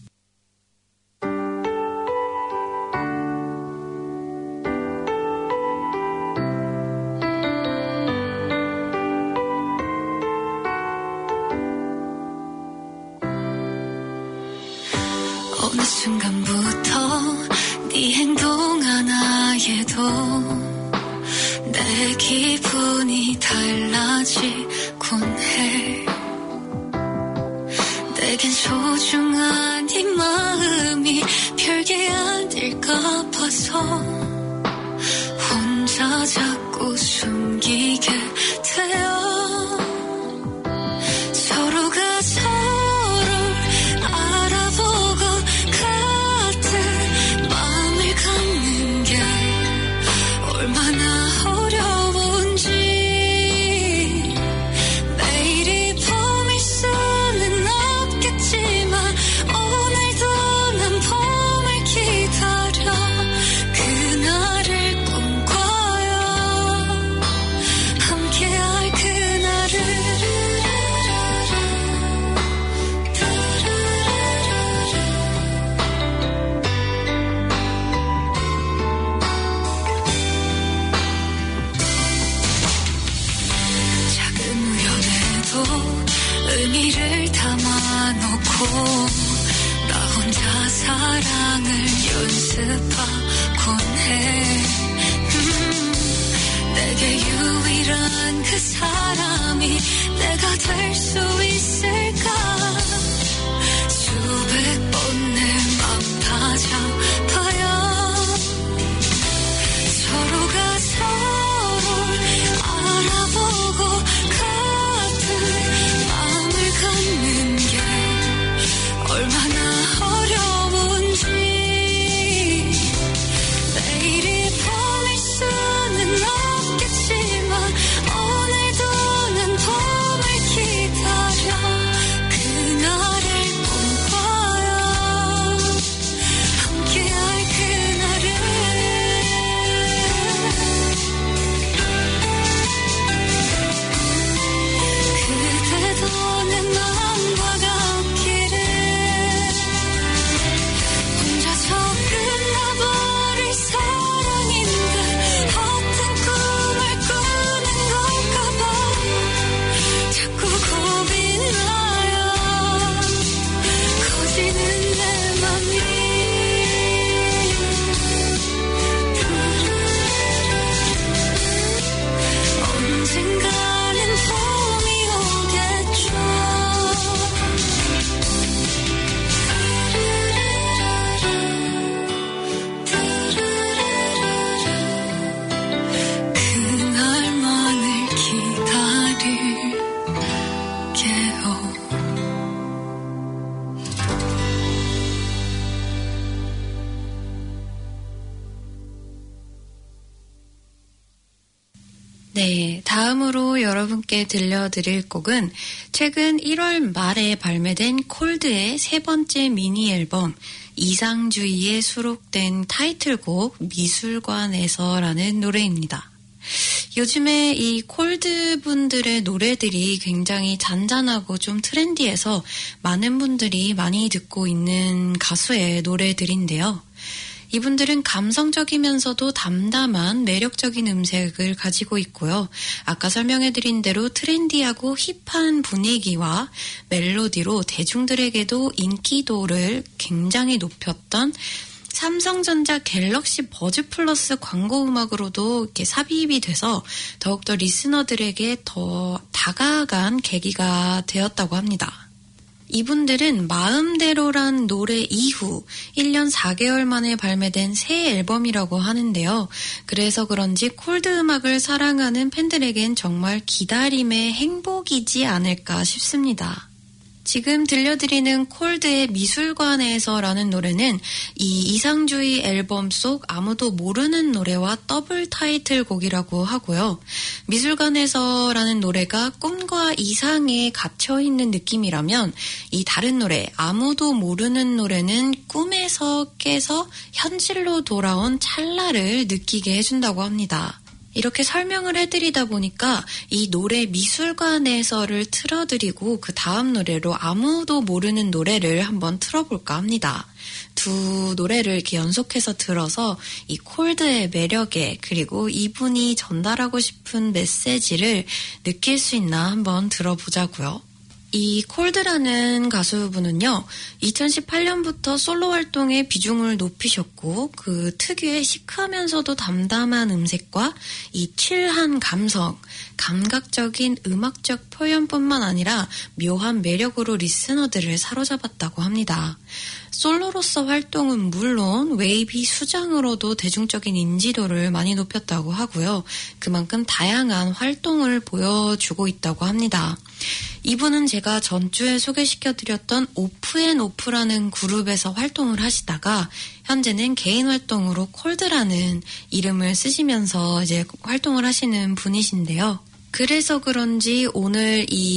어느 순간부터 네 행동 하나에도 내 기분이 달라지곤 해. 내겐 소중한 네 마음이 별게 아닐까 봐서 혼자 자꾸 숨기게 돼요. 서로가 서로를 알아보고 같은 마음을 갖는 게 얼마나 어려운지. 매일이 봄일 수는 없겠지만 오늘도 난 봄을 기다려 그날을 꿈꿔요. 용기를 담아놓고 나 혼자 사랑을 연습하곤 해. 내게 유일한 그 사람이 내가 될 수 있을까. 수백 번 내 맘 다 잡아야 서로가 서로를 알아보고 같은 마음을 갖는 게 얼마나 어려운지. 내일이 봄일 수는 없겠지만 오늘도 난 봄을 기다려. 그날을 꿈꿔요. 함께할 그날을. 그대도 내 마음과 같기를. 혼자서 끝나버릴 사랑인데 어떤 꿈을 꾸는 걸까봐 자꾸 겁이 나요. 커지는 내 맘이. 언젠가는 봄이 오겠죠. 그날만을 기다릴게요. 네, 다음으로 여러분께 들려드릴 곡은 최근 1월 말에 발매된 콜드의 세 번째 미니 앨범 이상주의에 수록된 타이틀곡 미술관에서라는 노래입니다. 요즘에 이 콜드 분들의 노래들이 굉장히 잔잔하고 좀 트렌디해서 많은 분들이 많이 듣고 있는 가수의 노래들인데요. 이분들은 감성적이면서도 담담한 매력적인 음색을 가지고 있고요. 아까 설명해드린 대로 트렌디하고 힙한 분위기와 멜로디로 대중들에게도 인기도를 굉장히 높였던 삼성전자 갤럭시 버즈 플러스 광고 음악으로도 이렇게 삽입이 돼서 더욱더 리스너들에게 더 다가간 계기가 되었다고 합니다. 이분들은 마음대로란 노래 이후 1년 4개월 만에 발매된 새 앨범이라고 하는데요. 그래서 그런지 콜드 음악을 사랑하는 팬들에겐 정말 기다림의 행복이지 않을까 싶습니다. 지금 들려드리는 콜드의 미술관에서라는 노래는 이 이상주의 앨범 속 아무도 모르는 노래와 더블 타이틀곡이라고 하고요. 미술관에서라는 노래가 꿈과 이상에 갇혀있는 느낌이라면 이 다른 노래 아무도 모르는 노래는 꿈에서 깨서 현실로 돌아온 찰나를 느끼게 해준다고 합니다. 이렇게 설명을 해드리다 보니까 이 노래 미술관에서를 틀어드리고 그 다음 노래로 아무도 모르는 노래를 한번 틀어볼까 합니다. 두 노래를 이렇게 연속해서 들어서 이 콜드의 매력에 그리고 이분이 전달하고 싶은 메시지를 느낄 수 있나 한번 들어보자고요. 이 콜드라는 가수분은요, 2018년부터 솔로 활동에 비중을 높이셨고, 그 특유의 시크하면서도 담담한 음색과 이 칠한 감성, 감각적인 음악적 표현뿐만 아니라 묘한 매력으로 리스너들을 사로잡았다고 합니다. 솔로로서 활동은 물론 웨이비 수장으로도 대중적인 인지도를 많이 높였다고 하고요. 그만큼 다양한 활동을 보여주고 있다고 합니다. 이분은 제가 전주에 소개시켜드렸던 오프앤오프라는 그룹에서 활동을 하시다가 현재는 개인 활동으로 콜드라는 이름을 쓰시면서 이제 활동을 하시는 분이신데요. 그래서 그런지 오늘 이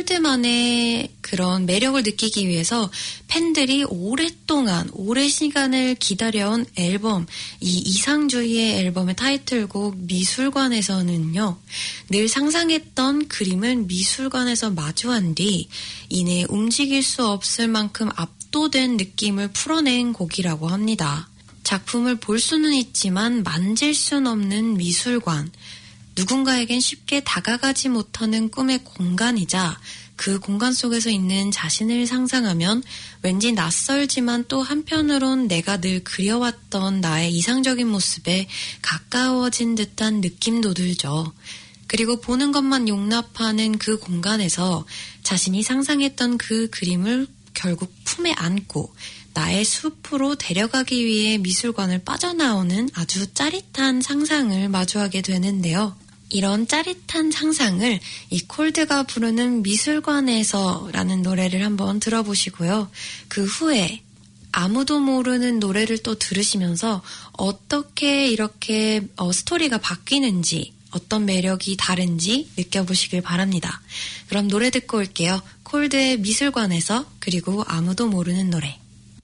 콜드만의 그런 매력을 느끼기 위해서 팬들이 오랫동안 오랜 시간을 기다려온 앨범, 이 이상주의의 앨범의 타이틀곡 미술관에서는요, 늘 상상했던 그림을 미술관에서 마주한 뒤 이내 움직일 수 없을 만큼 압도된 느낌을 풀어낸 곡이라고 합니다. 작품을 볼 수는 있지만 만질 수는 없는 미술관, 누군가에겐 쉽게 다가가지 못하는 꿈의 공간이자 그 공간 속에서 있는 자신을 상상하면 왠지 낯설지만 또 한편으론 내가 늘 그려왔던 나의 이상적인 모습에 가까워진 듯한 느낌도 들죠. 그리고 보는 것만 용납하는 그 공간에서 자신이 상상했던 그 그림을 결국 품에 안고 나의 숲으로 데려가기 위해 미술관을 빠져나오는 아주 짜릿한 상상을 마주하게 되는데요. 이런 짜릿한 상상을 이 콜드가 부르는 미술관에서라는 노래를 한번 들어보시고요. 그 후에 아무도 모르는 노래를 또 들으시면서 어떻게 이렇게 스토리가 바뀌는지 어떤 매력이 다른지 느껴보시길 바랍니다. 그럼 노래 듣고 올게요. 콜드의 미술관에서 그리고 아무도 모르는 노래.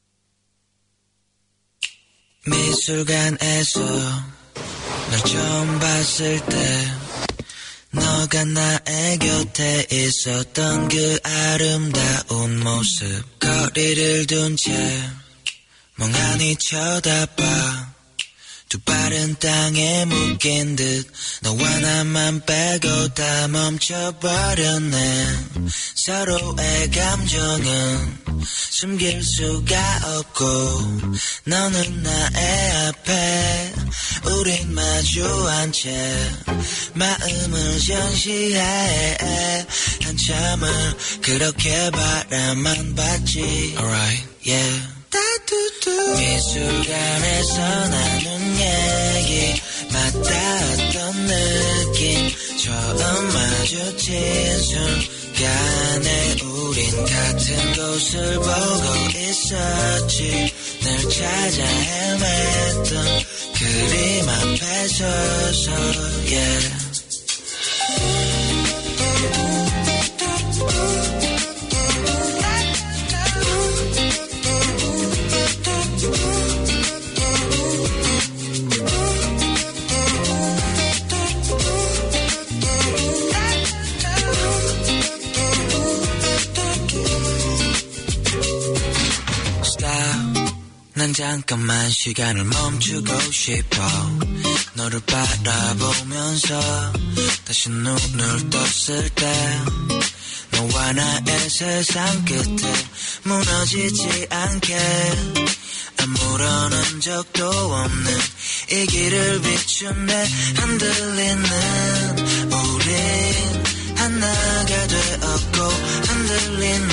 미술관에서 널 처음 봤을 때 너가 나의 곁에 있었던 그 아름다운 모습 거리를 둔 채 멍하니 쳐다봐 두 발은 땅에 묶인 듯 너와 나만 빼고 다 멈춰버렸네 서로의 감정은 숨길 수가 없고 너는 나의 앞에 우린 마주한 채 마음을 전시해 한참을 그렇게 바라만 봤지 Alright, yeah 미술관에서 나눈 얘기 맞닿았던 느낌 처음 마주친 순간에 우린 같은 곳을 보고 있었지 늘 찾아 헤맸던 그림 앞에 서서 yeah. 난 잠깐만 시간을 멈추고 싶어 너를 바라보면서 다시 눈을 떴을 때 너와 나의 세상 끝에 무너지지 않게 아무런 흔적도 없는 이 길을 비추네 흔들리는 우린 하나가 되었고 흔들리는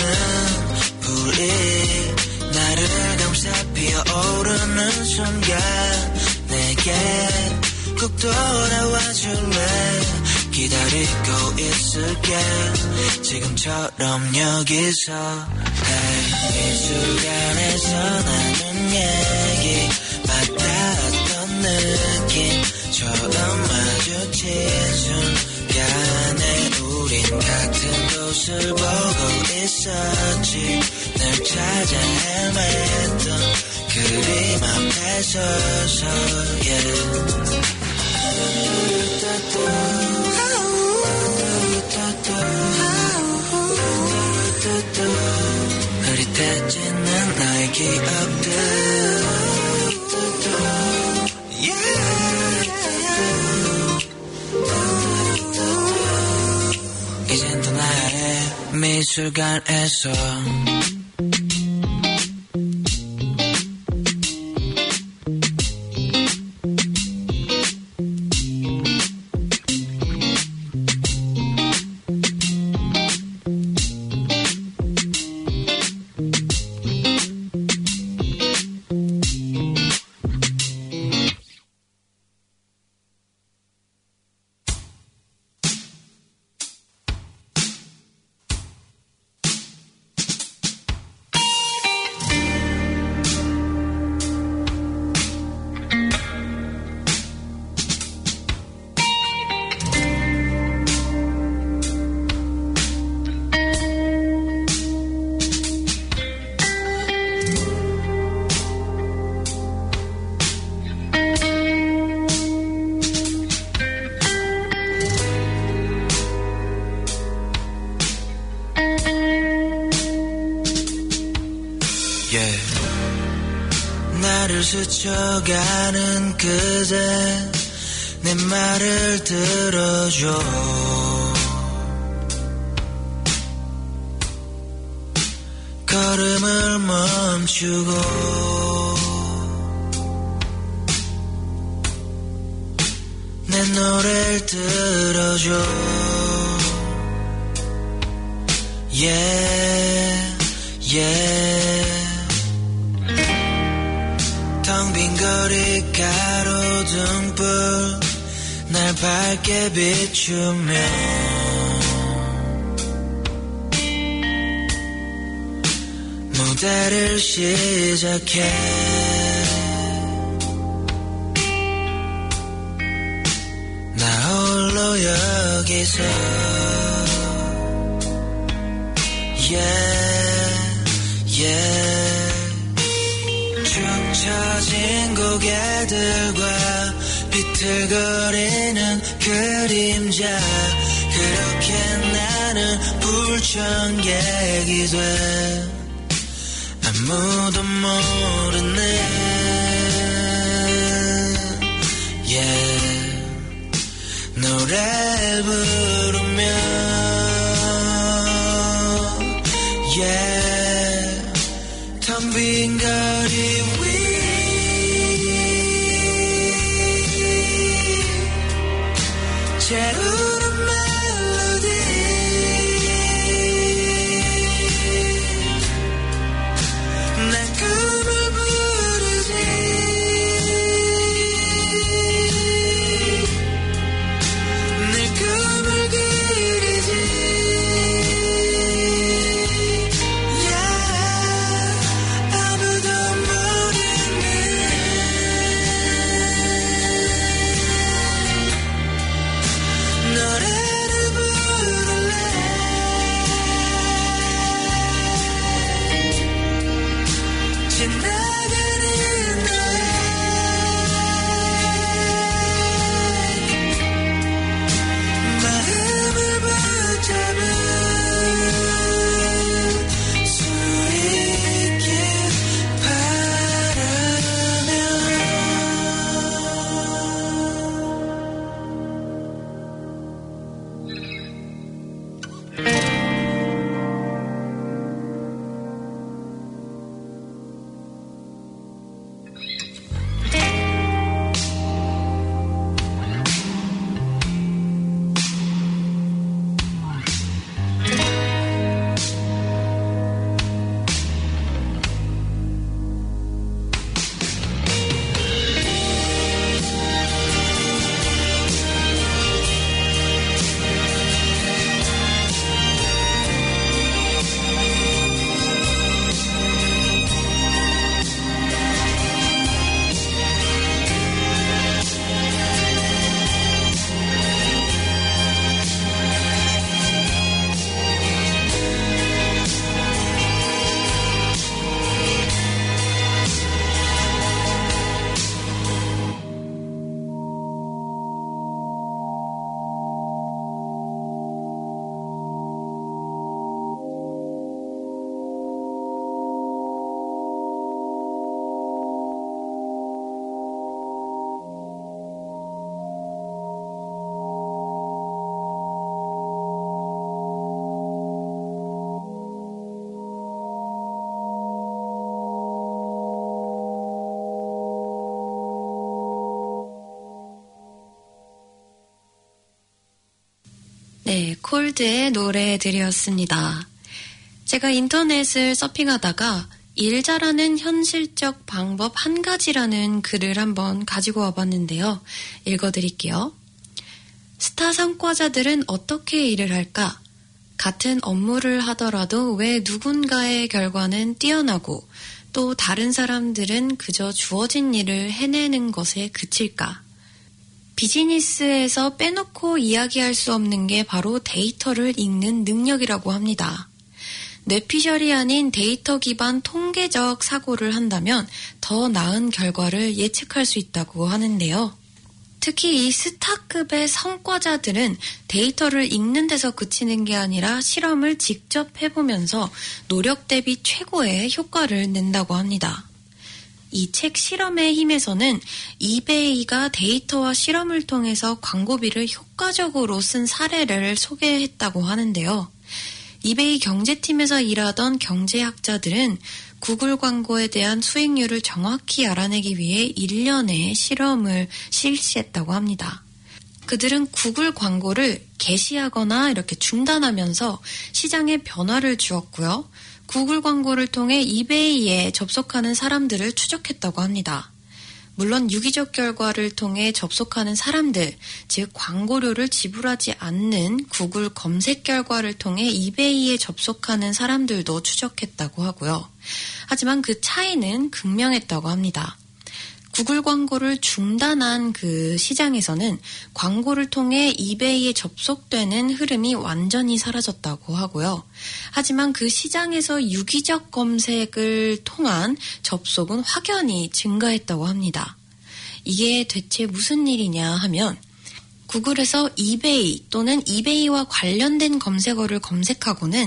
불이 나를 감싸 피어오르는 순간 내게 꼭 돌아와줄래 기다리고 있을게 지금처럼 여기서 hey. 미술관에서 나눈 얘기 맞닿았던 느낌 처음 마주친 순간에 우린 같은 곳을 보고 있었지 널 찾아 헤맸던 그림 앞에 서서 yeah. 흐릿해지는 나의 기억들 이젠 떠나야 해 미술관에서 스쳐가는 그대 내 말을 들어줘 걸음을 멈추고 내 노래를 들어줘 Yeah, yeah 텅 빈 거리 가로등불 날 밝게 비추며 무대를 시작해 나 홀로 여기서 Yeah, yeah 축 처진 고개들과 비틀거리는 그림자 그렇게 나는 불청객이 돼 아무도 모르네 Yeah 노래 부르며 Yeah 텅 빈 거리 위 채우는 멜로디 난 꿈을 부르지 내 꿈을 그리지 Yeah 아무도 모르는 노래를 부를래 지나가는 너의 마음을 붙잡은 수 있길 네, 콜드의 노래들이었습니다. 제가 인터넷을 서핑하다가 일 잘하는 현실적 방법 한 가지라는 글을 한번 가지고 와봤는데요. 읽어드릴게요. 스타 성과자들은 어떻게 일을 할까? 같은 업무를 하더라도 왜 누군가의 결과는 뛰어나고 또 다른 사람들은 그저 주어진 일을 해내는 것에 그칠까? 비즈니스에서 빼놓고 이야기할 수 없는 게 바로 데이터를 읽는 능력이라고 합니다. 뇌피셜이 아닌 데이터 기반 통계적 사고를 한다면 더 나은 결과를 예측할 수 있다고 하는데요. 특히 이 스타급의 성과자들은 데이터를 읽는 데서 그치는 게 아니라 실험을 직접 해보면서 노력 대비 최고의 효과를 낸다고 합니다. 이 책 실험의 힘에서는 이베이가 데이터와 실험을 통해서 광고비를 효과적으로 쓴 사례를 소개했다고 하는데요. 이베이 경제팀에서 일하던 경제학자들은 구글 광고에 대한 수익률을 정확히 알아내기 위해 1년의 실험을 실시했다고 합니다. 그들은 구글 광고를 게시하거나 이렇게 중단하면서 시장에 변화를 주었고요. 구글 광고를 통해 이베이에 접속하는 사람들을 추적했다고 합니다. 물론 유기적 결과를 통해 접속하는 사람들, 즉 광고료를 지불하지 않는 구글 검색 결과를 통해 이베이에 접속하는 사람들도 추적했다고 하고요. 하지만 그 차이는 극명했다고 합니다. 구글 광고를 중단한 그 시장에서는 광고를 통해 이베이에 접속되는 흐름이 완전히 사라졌다고 하고요. 하지만 그 시장에서 유기적 검색을 통한 접속은 확연히 증가했다고 합니다. 이게 대체 무슨 일이냐 하면 구글에서 이베이 또는 이베이와 관련된 검색어를 검색하고는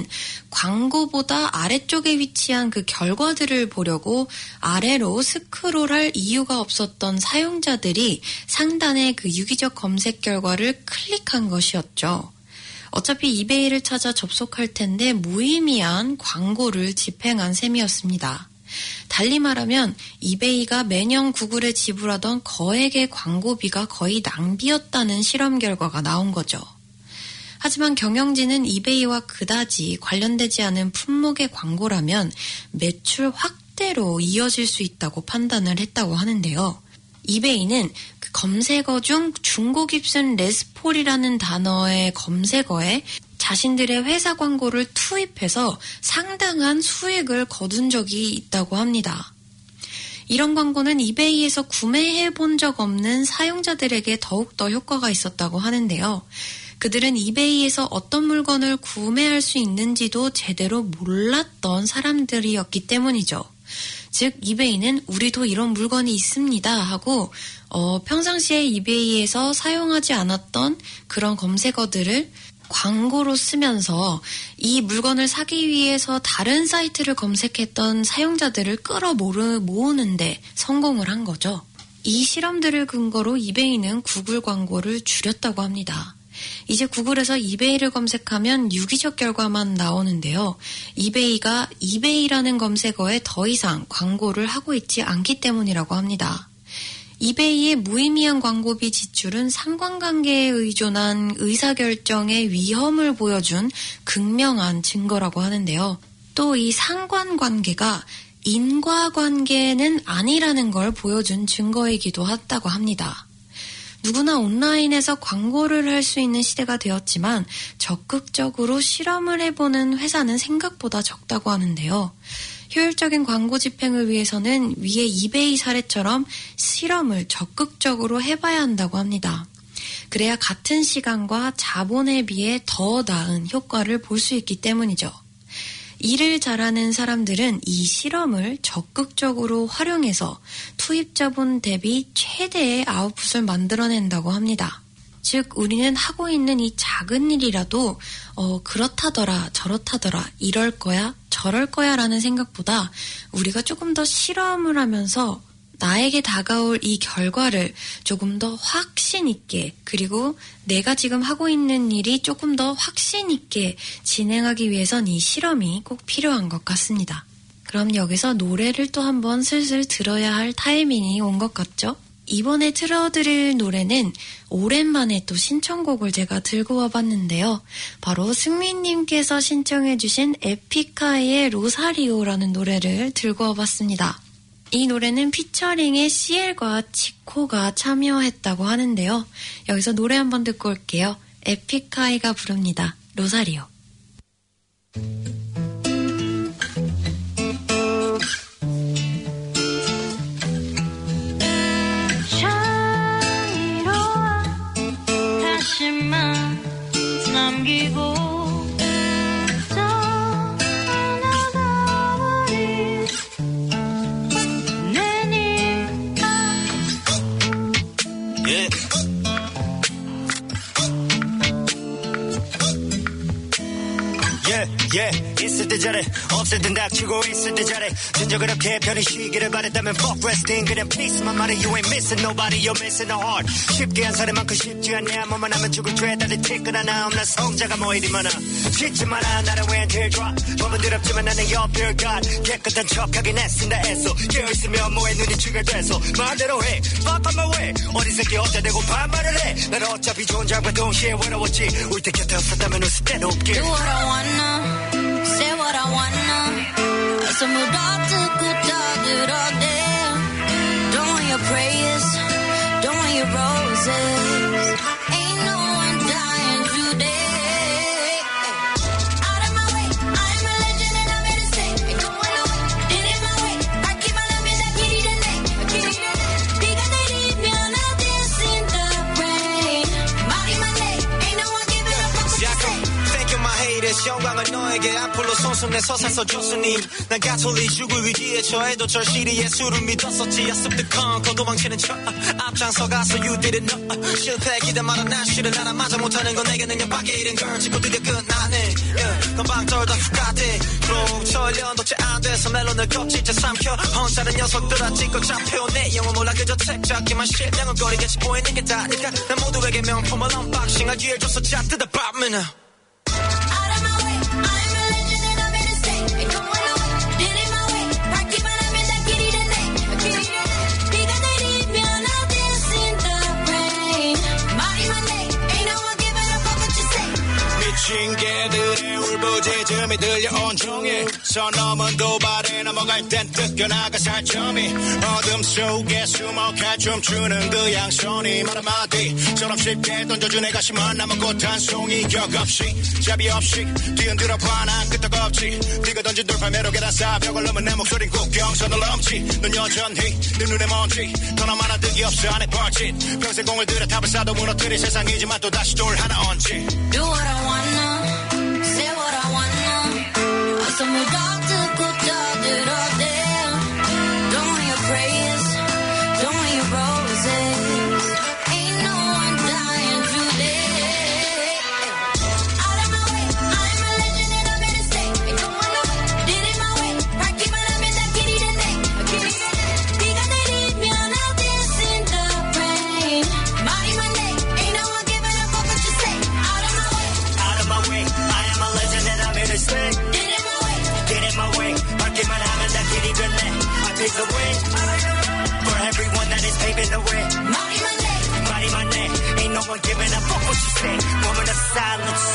광고보다 아래쪽에 위치한 그 결과들을 보려고 아래로 스크롤할 이유가 없었던 사용자들이 상단의 그 유기적 검색 결과를 클릭한 것이었죠. 어차피 이베이를 찾아 접속할 텐데 무의미한 광고를 집행한 셈이었습니다. 달리 말하면 이베이가 매년 구글에 지불하던 거액의 광고비가 거의 낭비였다는 실험 결과가 나온 거죠. 하지만 경영진은 이베이와 그다지 관련되지 않은 품목의 광고라면 매출 확대로 이어질 수 있다고 판단을 했다고 하는데요. 이베이는 그 검색어 중 중고 깁슨 레스폴이라는 단어의 검색어에 자신들의 회사 광고를 투입해서 상당한 수익을 거둔 적이 있다고 합니다. 이런 광고는 이베이에서 구매해 본 적 없는 사용자들에게 더욱더 효과가 있었다고 하는데요. 그들은 이베이에서 어떤 물건을 구매할 수 있는지도 제대로 몰랐던 사람들이었기 때문이죠. 즉 이베이는 우리도 이런 물건이 있습니다 하고 평상시에 이베이에서 사용하지 않았던 그런 검색어들을 광고로 쓰면서 이 물건을 사기 위해서 다른 사이트를 검색했던 사용자들을 끌어 모으는데 성공을 한 거죠. 이 실험들을 근거로 이베이는 구글 광고를 줄였다고 합니다. 이제 구글에서 이베이를 검색하면 유기적 결과만 나오는데요. 이베이가 이베이라는 검색어에 더 이상 광고를 하고 있지 않기 때문이라고 합니다. 이베이의 무의미한 광고비 지출은 상관관계에 의존한 의사결정의 위험을 보여준 극명한 증거라고 하는데요. 또 이 상관관계가 인과관계는 아니라는 걸 보여준 증거이기도 했다고 합니다. 누구나 온라인에서 광고를 할 수 있는 시대가 되었지만 적극적으로 실험을 해보는 회사는 생각보다 적다고 하는데요. 효율적인 광고 집행을 위해서는 위에 이베이 사례처럼 실험을 적극적으로 해봐야 한다고 합니다. 그래야 같은 시간과 자본에 비해 더 나은 효과를 볼 수 있기 때문이죠. 일을 잘하는 사람들은 이 실험을 적극적으로 활용해서 투입 자본 대비 최대의 아웃풋을 만들어낸다고 합니다. 즉 우리는 하고 있는 이 작은 일이라도 그렇다더라 저렇다더라 이럴 거야 저럴 거야 라는 생각보다 우리가 조금 더 실험을 하면서 나에게 다가올 이 결과를 조금 더 확신 있게 그리고 내가 지금 하고 있는 일이 조금 더 확신 있게 진행하기 위해선 이 실험이 꼭 필요한 것 같습니다. 그럼 여기서 노래를 또 한번 슬슬 들어야 할 타이밍이 온 것 같죠? 이번에 틀어드릴 노래는 오랜만에 또 신청곡을 제가 들고 와봤는데요. 바로 승민님께서 신청해주신 에픽하이의 로사리오라는 노래를 들고 와봤습니다. 이 노래는 피처링에 CL과 지코가 참여했다고 하는데요. 여기서 노래 한번 듣고 올게요. 에픽하이가 부릅니다. 로사리오. 남기고 Yeah, it's 있을 때 잘해 없애든 닥치고 있을 때 잘해 진짜 그렇게 편히 쉬기를 바랬다면 fuck resting 그냥 peace만 말해 you ain't missing nobody you're missing a heart 쉽게 한 사람만큼 쉽지 않냐 뭐만 하면 죽을 죄다리 티끌하나 없나 성자가 뭐 이리 많아 짓지 마라 나를 왜 teardrop 법은 더럽지만 나는 your pure God 깨끗한 척하긴 애쓴다 애써 깨어있으면 뭐해 눈이 출결돼서 말대로 해 fuck on my way 어린 새끼 어쩌 대고 반말을 해 난 어차피 좋은 장과 동시에 외로웠지 울 때 곁에 없었다면 웃을 때도 없길 Do what I wanna say what I wanna 선물 없고 떠들어 don't want your prayers don't want your roses ain't no one dying today out of my way I'm a legend and I'm here to stay ain't going away did it my way 밝기만 하면 다 길이 됐네 비가 내리면 I'll dance in the rain 말이 많네 ain't no one giving up what you say Thank you my haters 영광을 너에게 앞으로 손수내서 살서줬으니 난 가톨릭 죽을 위기에 처해도 절실히 예수를 믿었었지 습득한 거 도망치는 척 앞장서 가서 you didn't know 실패 기대마다 난 실은 알아맞아 못하는 건 내게 능력밖에 이른 걸 짚고 드디어 끝나네 건방 떨다 후가돼 flow 전련도체 안 돼서 멜론을 껍질째 삼켜 혼자는 녀석들아 찍고 잡혀 내 영어 몰라 그저 책 잡기만 실명을거리겠지 보이는 게 다니까 난 모두에게 명품을 언박싱할 기회를 줘서 자 뜯어봐 now 징계들의 울부짖음이 들려 온종일 선 넘은 도발에 넘어갈 땐 뜯겨나가 살점이 어둠 속에 숨어가 춤추는 그 양손이 말 한마디처럼 쉽게 던져준 내 가슴은 아무것도 한 송이 격없이 잡이 없이 뒤흔들어봐 난 끄떡없지 네가 던진 돌팔 매로 계단 쌓아 벽을 넘은 내 목소린 국경선을 넘지 넌 여전히 내 눈에 먼지 더 나만한 득이 없어 안에 벌짓 평생 공을 들여 탑을 쌓아도 무너뜨릴 세상이지만 또 다시 돌 하나 얹지 Do what I wanna say what I wanna 선물 듣고 떠들어 don't want your praise don't want your roses ain't no one dying today out of my way I'm a legend and I'm here to stay ain't going away did it my way 밝기만 하면 다 길이 됐네 비가 내리면 I'll dance in the rain 말이 많네 ain't no one giving up what you say out of my way I am a legend and I'm here to stay did it my way Get in my way 밝기만 하면 다 길이 됐네 I pave the way for everyone that is paving the way 말이 많네 ain't no one giving up fuck what you say woman of silence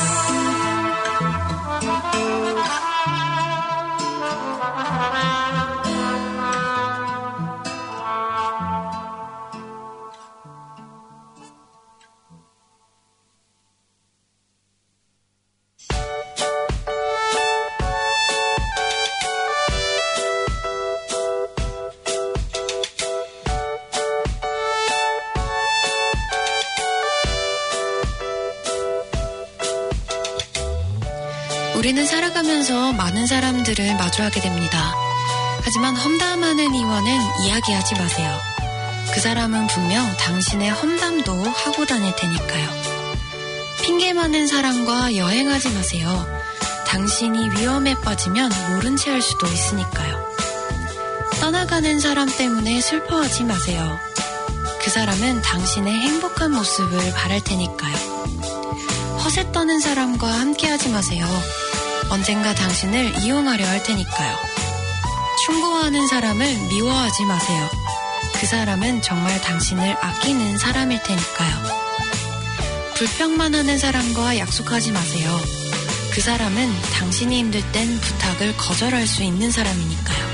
우리는 살아가면서 많은 사람들을 마주하게 됩니다. 하지만 험담하는 이원은 이야기하지 마세요. 그 사람은 분명 당신의 험담도 하고 다닐 테니까요. 핑계 많은 사람과 여행하지 마세요. 당신이 위험에 빠지면 모른 채 할 수도 있으니까요. 떠나가는 사람 때문에 슬퍼하지 마세요. 그 사람은 당신의 행복한 모습을 바랄 테니까요. 허세 떠는 사람과 함께하지 마세요. 언젠가 당신을 이용하려 할 테니까요. 충고하는 사람을 미워하지 마세요. 그 사람은 정말 당신을 아끼는 사람일 테니까요. 불평만 하는 사람과 약속하지 마세요. 그 사람은 당신이 힘들 땐 부탁을 거절할 수 있는 사람이니까요.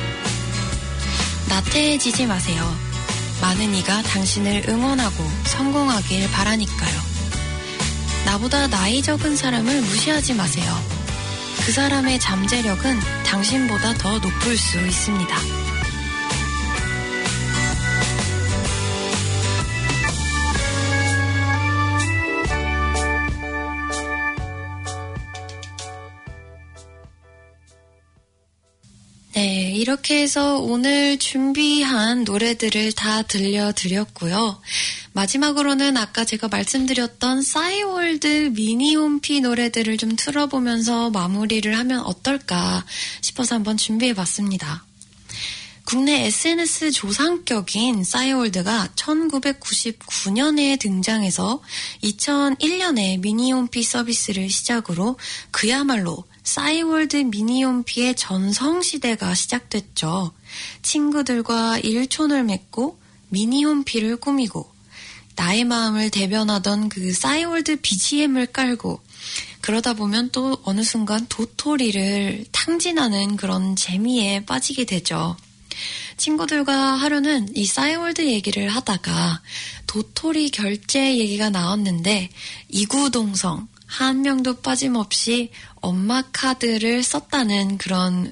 나태해지지 마세요. 많은 이가 당신을 응원하고 성공하길 바라니까요. 나보다 나이 적은 사람을 무시하지 마세요. 그 사람의 잠재력은 당신보다 더 높을 수 있습니다. 네, 이렇게 해서 오늘 준비한 노래들을 다 들려드렸고요. 마지막으로는 아까 제가 말씀드렸던 싸이월드 미니홈피 노래들을 좀 틀어보면서 마무리를 하면 어떨까 싶어서 한번 준비해봤습니다. 국내 SNS 조상격인 싸이월드가 1999년에 등장해서 2001년에 미니홈피 서비스를 시작으로 그야말로 싸이월드 미니홈피의 전성시대가 시작됐죠. 친구들과 일촌을 맺고 미니홈피를 꾸미고 나의 마음을 대변하던 그 싸이월드 BGM을 깔고 그러다 보면 또 어느 순간 도토리를 탕진하는 그런 재미에 빠지게 되죠. 친구들과 하루는 이 싸이월드 얘기를 하다가 도토리 결제 얘기가 나왔는데 이구동성 한 명도 빠짐없이 엄마 카드를 썼다는 그런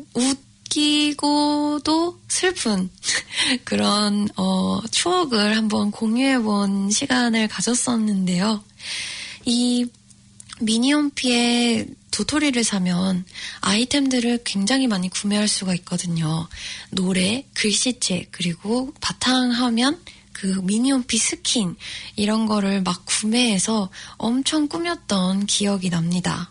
웃기고도 슬픈 그런 추억을 한번 공유해본 시간을 가졌었는데요. 이 미니홈피에 도토리를 사면 아이템들을 굉장히 많이 구매할 수가 있거든요. 노래, 글씨책, 그리고 바탕화면, 그 미니홈피 스킨 이런 거를 막 구매해서 엄청 꾸몄던 기억이 납니다.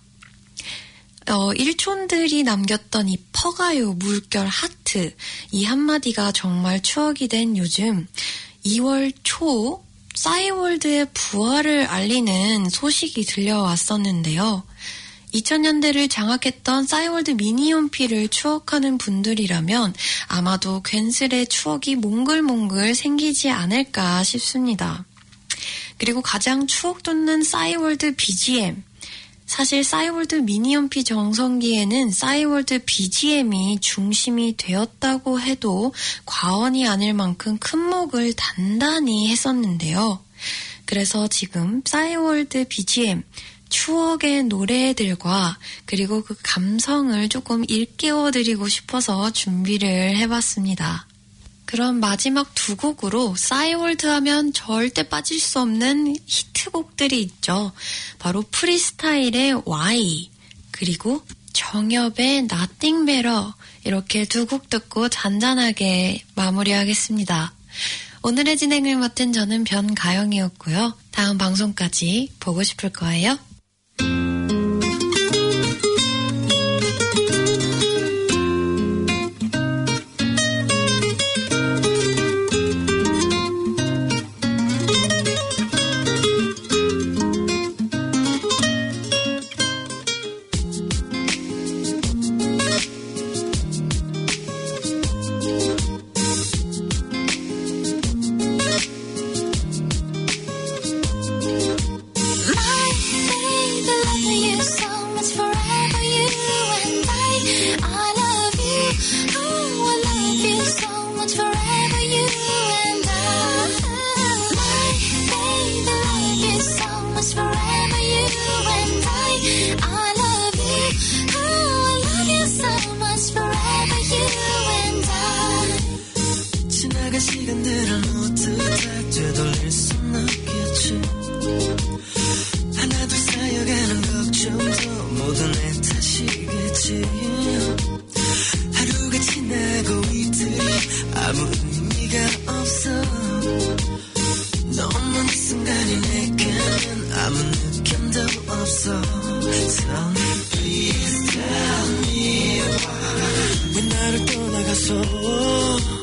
일촌들이 남겼던 이 퍼가요 물결 하트 이 한마디가 정말 추억이 된 요즘 2월 초 싸이월드의 부활을 알리는 소식이 들려왔었는데요. 2000년대를 장악했던 싸이월드 미니홈피를 추억하는 분들이라면 아마도 괜스레 추억이 몽글몽글 생기지 않을까 싶습니다. 그리고 가장 추억 돋는 싸이월드 BGM. 사실 싸이월드 미니홈피 정성기에는 싸이월드 BGM이 중심이 되었다고 해도 과언이 아닐 만큼 큰 몫을 단단히 했었는데요. 그래서 지금 싸이월드 BGM, 추억의 노래들과 그리고 그 감성을 조금 일깨워드리고 싶어서 준비를 해봤습니다. 그럼 마지막 두 곡으로 싸이월드 하면 절대 빠질 수 없는 히트곡들이 있죠. 바로 프리스타일의 Y 그리고 정엽의 Nothing Better 이렇게 두 곡 듣고 잔잔하게 마무리하겠습니다. 오늘의 진행을 맡은 저는 변가영이었고요. 다음 방송까지 보고 싶을 거예요. 시간들은 모두 다 되돌릴 순 없겠지. 하나 둘 쌓여가는 걱정도 모두 내 탓이겠지. 하루가 지나고 이틀이 아무 의미가 없어. 너무 이 순간이 내게는 아무 느낌도 없어. Tell me, please tell me why. 왜 나를 떠나가서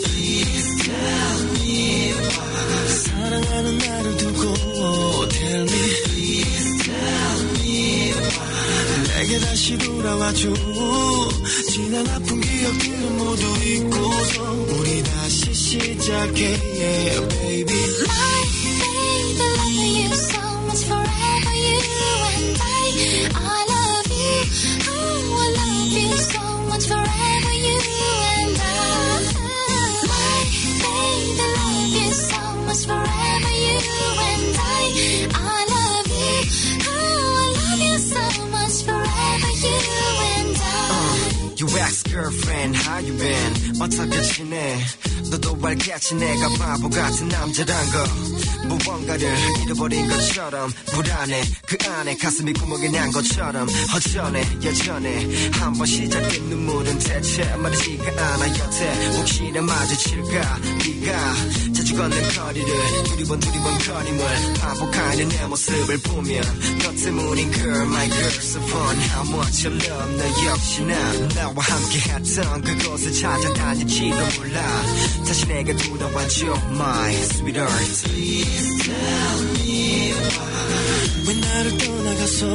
사랑하는 나를 두고 Tell me, please tell me why. 내게 다시 돌아와줘. 지난 아픈 기억들은 모두 잊고서 우리 다시 시작해 yeah, baby. My baby, love you so much forever you and I love you. Oh, I love you so much forever you and I. My baby, love you so much forever you and I love you. Oh, I love you so much forever you and I. You ex-girlfriend, how you been? 어떻게 지내? 너도 알겠지 내가 바보 같은 남자란 거. 무언가를 잃어버린 것처럼 불안해. 그 안에 가슴이 구멍이 난 것처럼 허전해. 여전해 한번 시작된 눈물은 대체 마르지가 않아. 여태 혹시나 마주칠까 네가 죽었는 거리를 두리번 거림을 반복하는 내 모습을 보면 너 때문인 girl my girl so fun how much I love 너 역시나 나와 함께 했던 그곳을 찾아다닐지도 몰라 다시 내게 돌아와줘 my sweetheart Please tell me why 왜 나를 떠나가서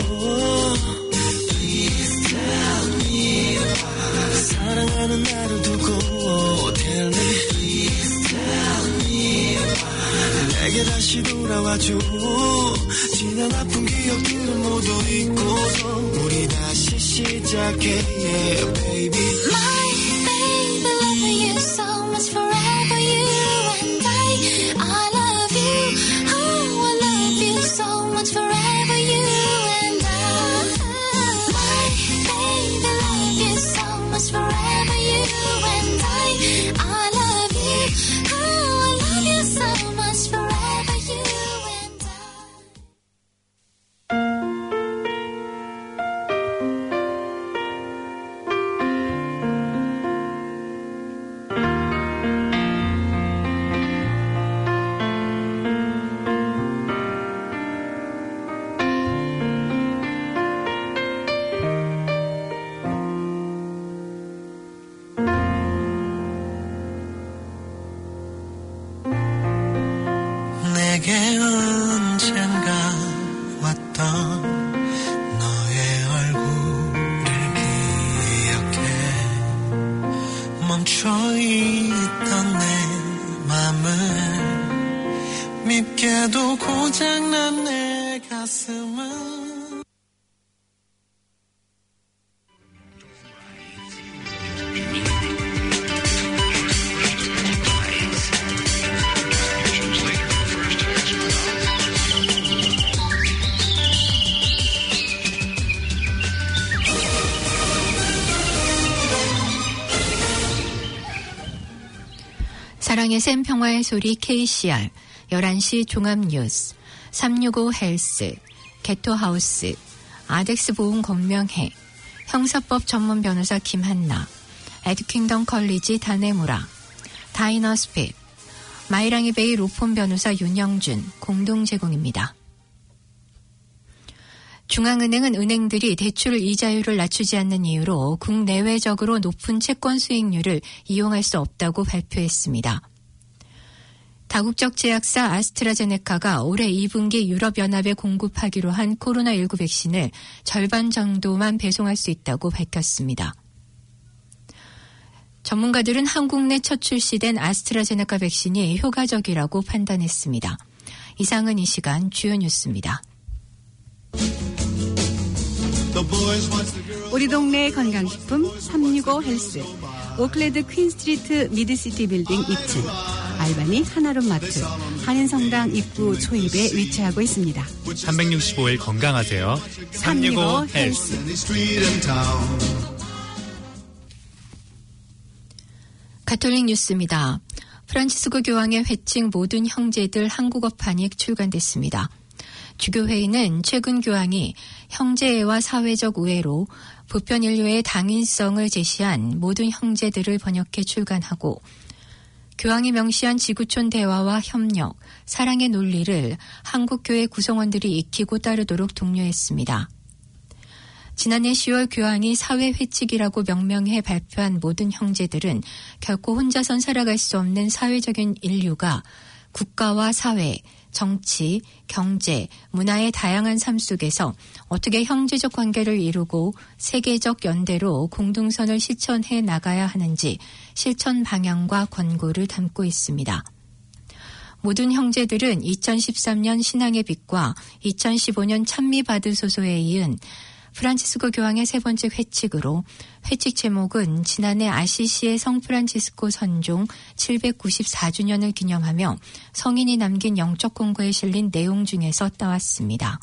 Please tell me why 사랑하는 나를 두고 Tell me Please tell me why 내게 다시 돌아와줘 지난 아픈 기억들은 모두 잊고서 우리 다시 시작해 yeah, baby My baby loving you so much forever you and I love you oh I love you so much forever you and My baby love you so much forever you and I love you oh I love you so much forever you and 내게 언젠가 왔던 너의 얼굴을 기억해 멈춰있던 내 맘을 밉게도 고장난 내 가슴을 사랑의 샘 평화의 소리 KCR 11시 종합뉴스 365 헬스 개토하우스 아덱스 보훈 권명혜 형사법 전문 변호사 김한나 에듀킹덤 컬리지 다네무라 다이너스핏 마이랑이 베이 로폰 변호사 윤영준 공동 제공입니다. 중앙은행은 은행들이 대출 이자율을 낮추지 않는 이유로 국내외적으로 높은 채권 수익률을 이용할 수 없다고 발표했습니다. 다국적 제약사 아스트라제네카가 올해 2분기 유럽연합에 공급하기로 한 코로나19 백신을 절반 정도만 배송할 수 있다고 밝혔습니다. 전문가들은 한국 내 첫 출시된 아스트라제네카 백신이 효과적이라고 판단했습니다. 이상은 이 시간 주요 뉴스입니다. 우리 동네 건강식품 365 헬스 오클랜드 퀸스트리트 미드시티 빌딩 2층 알바니 하나룸 마트 한인성당 입구 초입에 위치하고 있습니다. 365일 건강하세요. 365 헬스. 가톨릭 뉴스입니다. 프란치스코 교황의 회칙 모든 형제들 한국어판이 출간됐습니다. 주교회의는 최근 교황이 형제애와 사회적 우애로 보편 인류의 당위성을 제시한 모든 형제들을 번역해 출간하고 교황이 명시한 지구촌 대화와 협력, 사랑의 논리를 한국교회 구성원들이 익히고 따르도록 독려했습니다. 지난해 10월 교황이 사회회칙이라고 명명해 발표한 모든 형제들은 결코 혼자선 살아갈 수 없는 사회적인 인류가 국가와 사회, 정치, 경제, 문화의 다양한 삶 속에서 어떻게 형제적 관계를 이루고 세계적 연대로 공동선을 실천해 나가야 하는지 실천 방향과 권고를 담고 있습니다. 모든 형제들은 2013년 신앙의 빛과 2015년 찬미받으소서에 이은 프란치스코 교황의 세 번째 회칙으로 회칙 제목은 지난해 아시시의 성 프란치스코 선종 794주년을 기념하며 성인이 남긴 영적 공고에 실린 내용 중에서 따왔습니다.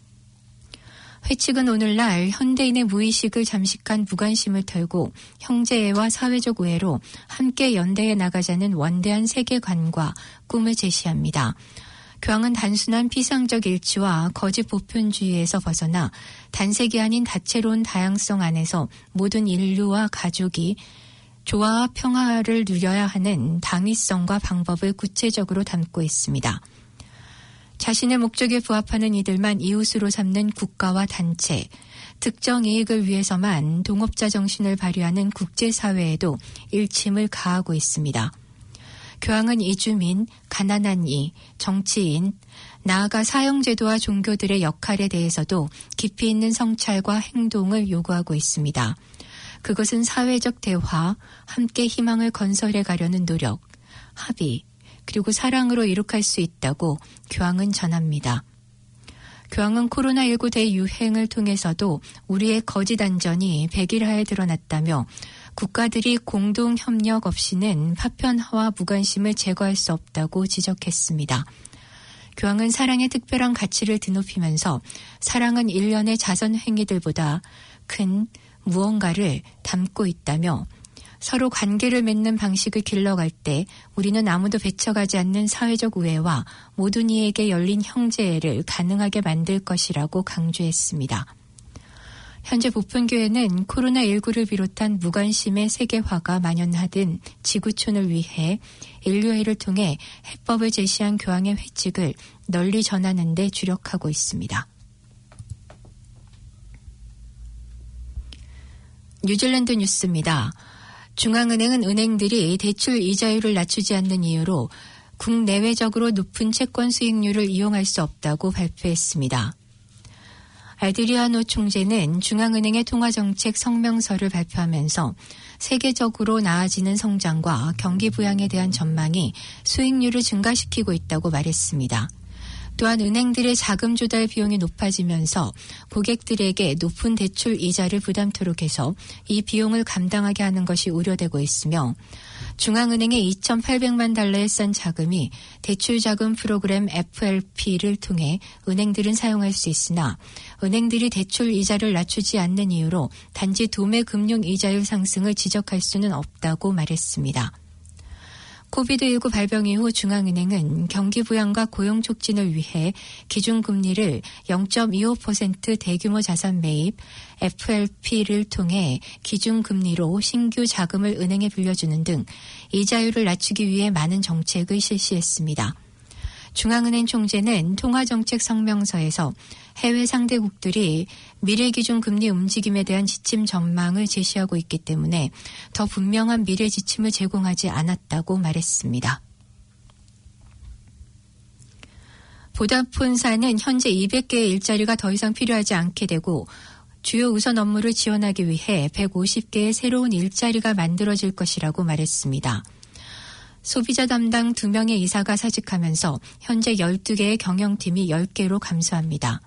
회칙은 오늘날 현대인의 무의식을 잠식한 무관심을 털고 형제애와 사회적 우애로 함께 연대해 나가자는 원대한 세계관과 꿈을 제시합니다. 교황은 단순한 피상적 일치와 거짓 보편주의에서 벗어나 단색이 아닌 다채로운 다양성 안에서 모든 인류와 가족이 조화와 평화를 누려야 하는 당위성과 방법을 구체적으로 담고 있습니다. 자신의 목적에 부합하는 이들만 이웃으로 삼는 국가와 단체, 특정 이익을 위해서만 동업자 정신을 발휘하는 국제사회에도 일침을 가하고 있습니다. 교황은 이주민, 가난한 이, 정치인, 나아가 사형제도와 종교들의 역할에 대해서도 깊이 있는 성찰과 행동을 요구하고 있습니다. 그것은 사회적 대화, 함께 희망을 건설해 가려는 노력, 합의, 그리고 사랑으로 이룩할 수 있다고 교황은 전합니다. 교황은 코로나19 대유행을 통해서도 우리의 거짓 안전이 백일하에 드러났다며 국가들이 공동 협력 없이는 파편화와 무관심을 제거할 수 없다고 지적했습니다. 교황은 사랑의 특별한 가치를 드높이면서 사랑은 일련의 자선 행위들보다 큰 무언가를 담고 있다며 서로 관계를 맺는 방식을 길러갈 때 우리는 아무도 배척하지 않는 사회적 우애와 모든 이에게 열린 형제애를 가능하게 만들 것이라고 강조했습니다. 현재 보편교회는 코로나19를 비롯한 무관심의 세계화가 만연하던 지구촌을 위해 인류회를 통해 해법을 제시한 교황의 회칙을 널리 전하는 데 주력하고 있습니다. 뉴질랜드 뉴스입니다. 중앙은행은 은행들이 대출 이자율을 낮추지 않는 이유로 국내외적으로 높은 채권 수익률을 이용할 수 없다고 발표했습니다. 알드리아노 총재는 중앙은행의 통화정책 성명서를 발표하면서 세계적으로 나아지는 성장과 경기 부양에 대한 전망이 수익률을 증가시키고 있다고 말했습니다. 또한 은행들의 자금 조달 비용이 높아지면서 고객들에게 높은 대출 이자를 부담토록 해서 이 비용을 감당하게 하는 것이 우려되고 있으며 중앙은행의 2,800만 달러에 싼 자금이 대출자금 프로그램 FLP를 통해 은행들은 사용할 수 있으나 은행들이 대출 이자를 낮추지 않는 이유로 단지 도매 금융 이자율 상승을 지적할 수는 없다고 말했습니다. 코비드19 발병 이후 중앙은행은 경기 부양과 고용 촉진을 위해 기준금리를 0.25% 대규모 자산 매입 FLP를 통해 기준금리로 신규 자금을 은행에 빌려주는 등 이자율을 낮추기 위해 많은 정책을 실시했습니다. 중앙은행 총재는 통화정책 성명서에서 해외 상대국들이 미래 기준 금리 움직임에 대한 지침 전망을 제시하고 있기 때문에 더 분명한 미래 지침을 제공하지 않았다고 말했습니다. 보다폰사는 현재 200개의 일자리가 더 이상 필요하지 않게 되고 주요 우선 업무를 지원하기 위해 150개의 새로운 일자리가 만들어질 것이라고 말했습니다. 소비자 담당 2명의 이사가 사직하면서 현재 12개의 경영팀이 10개로 감소합니다.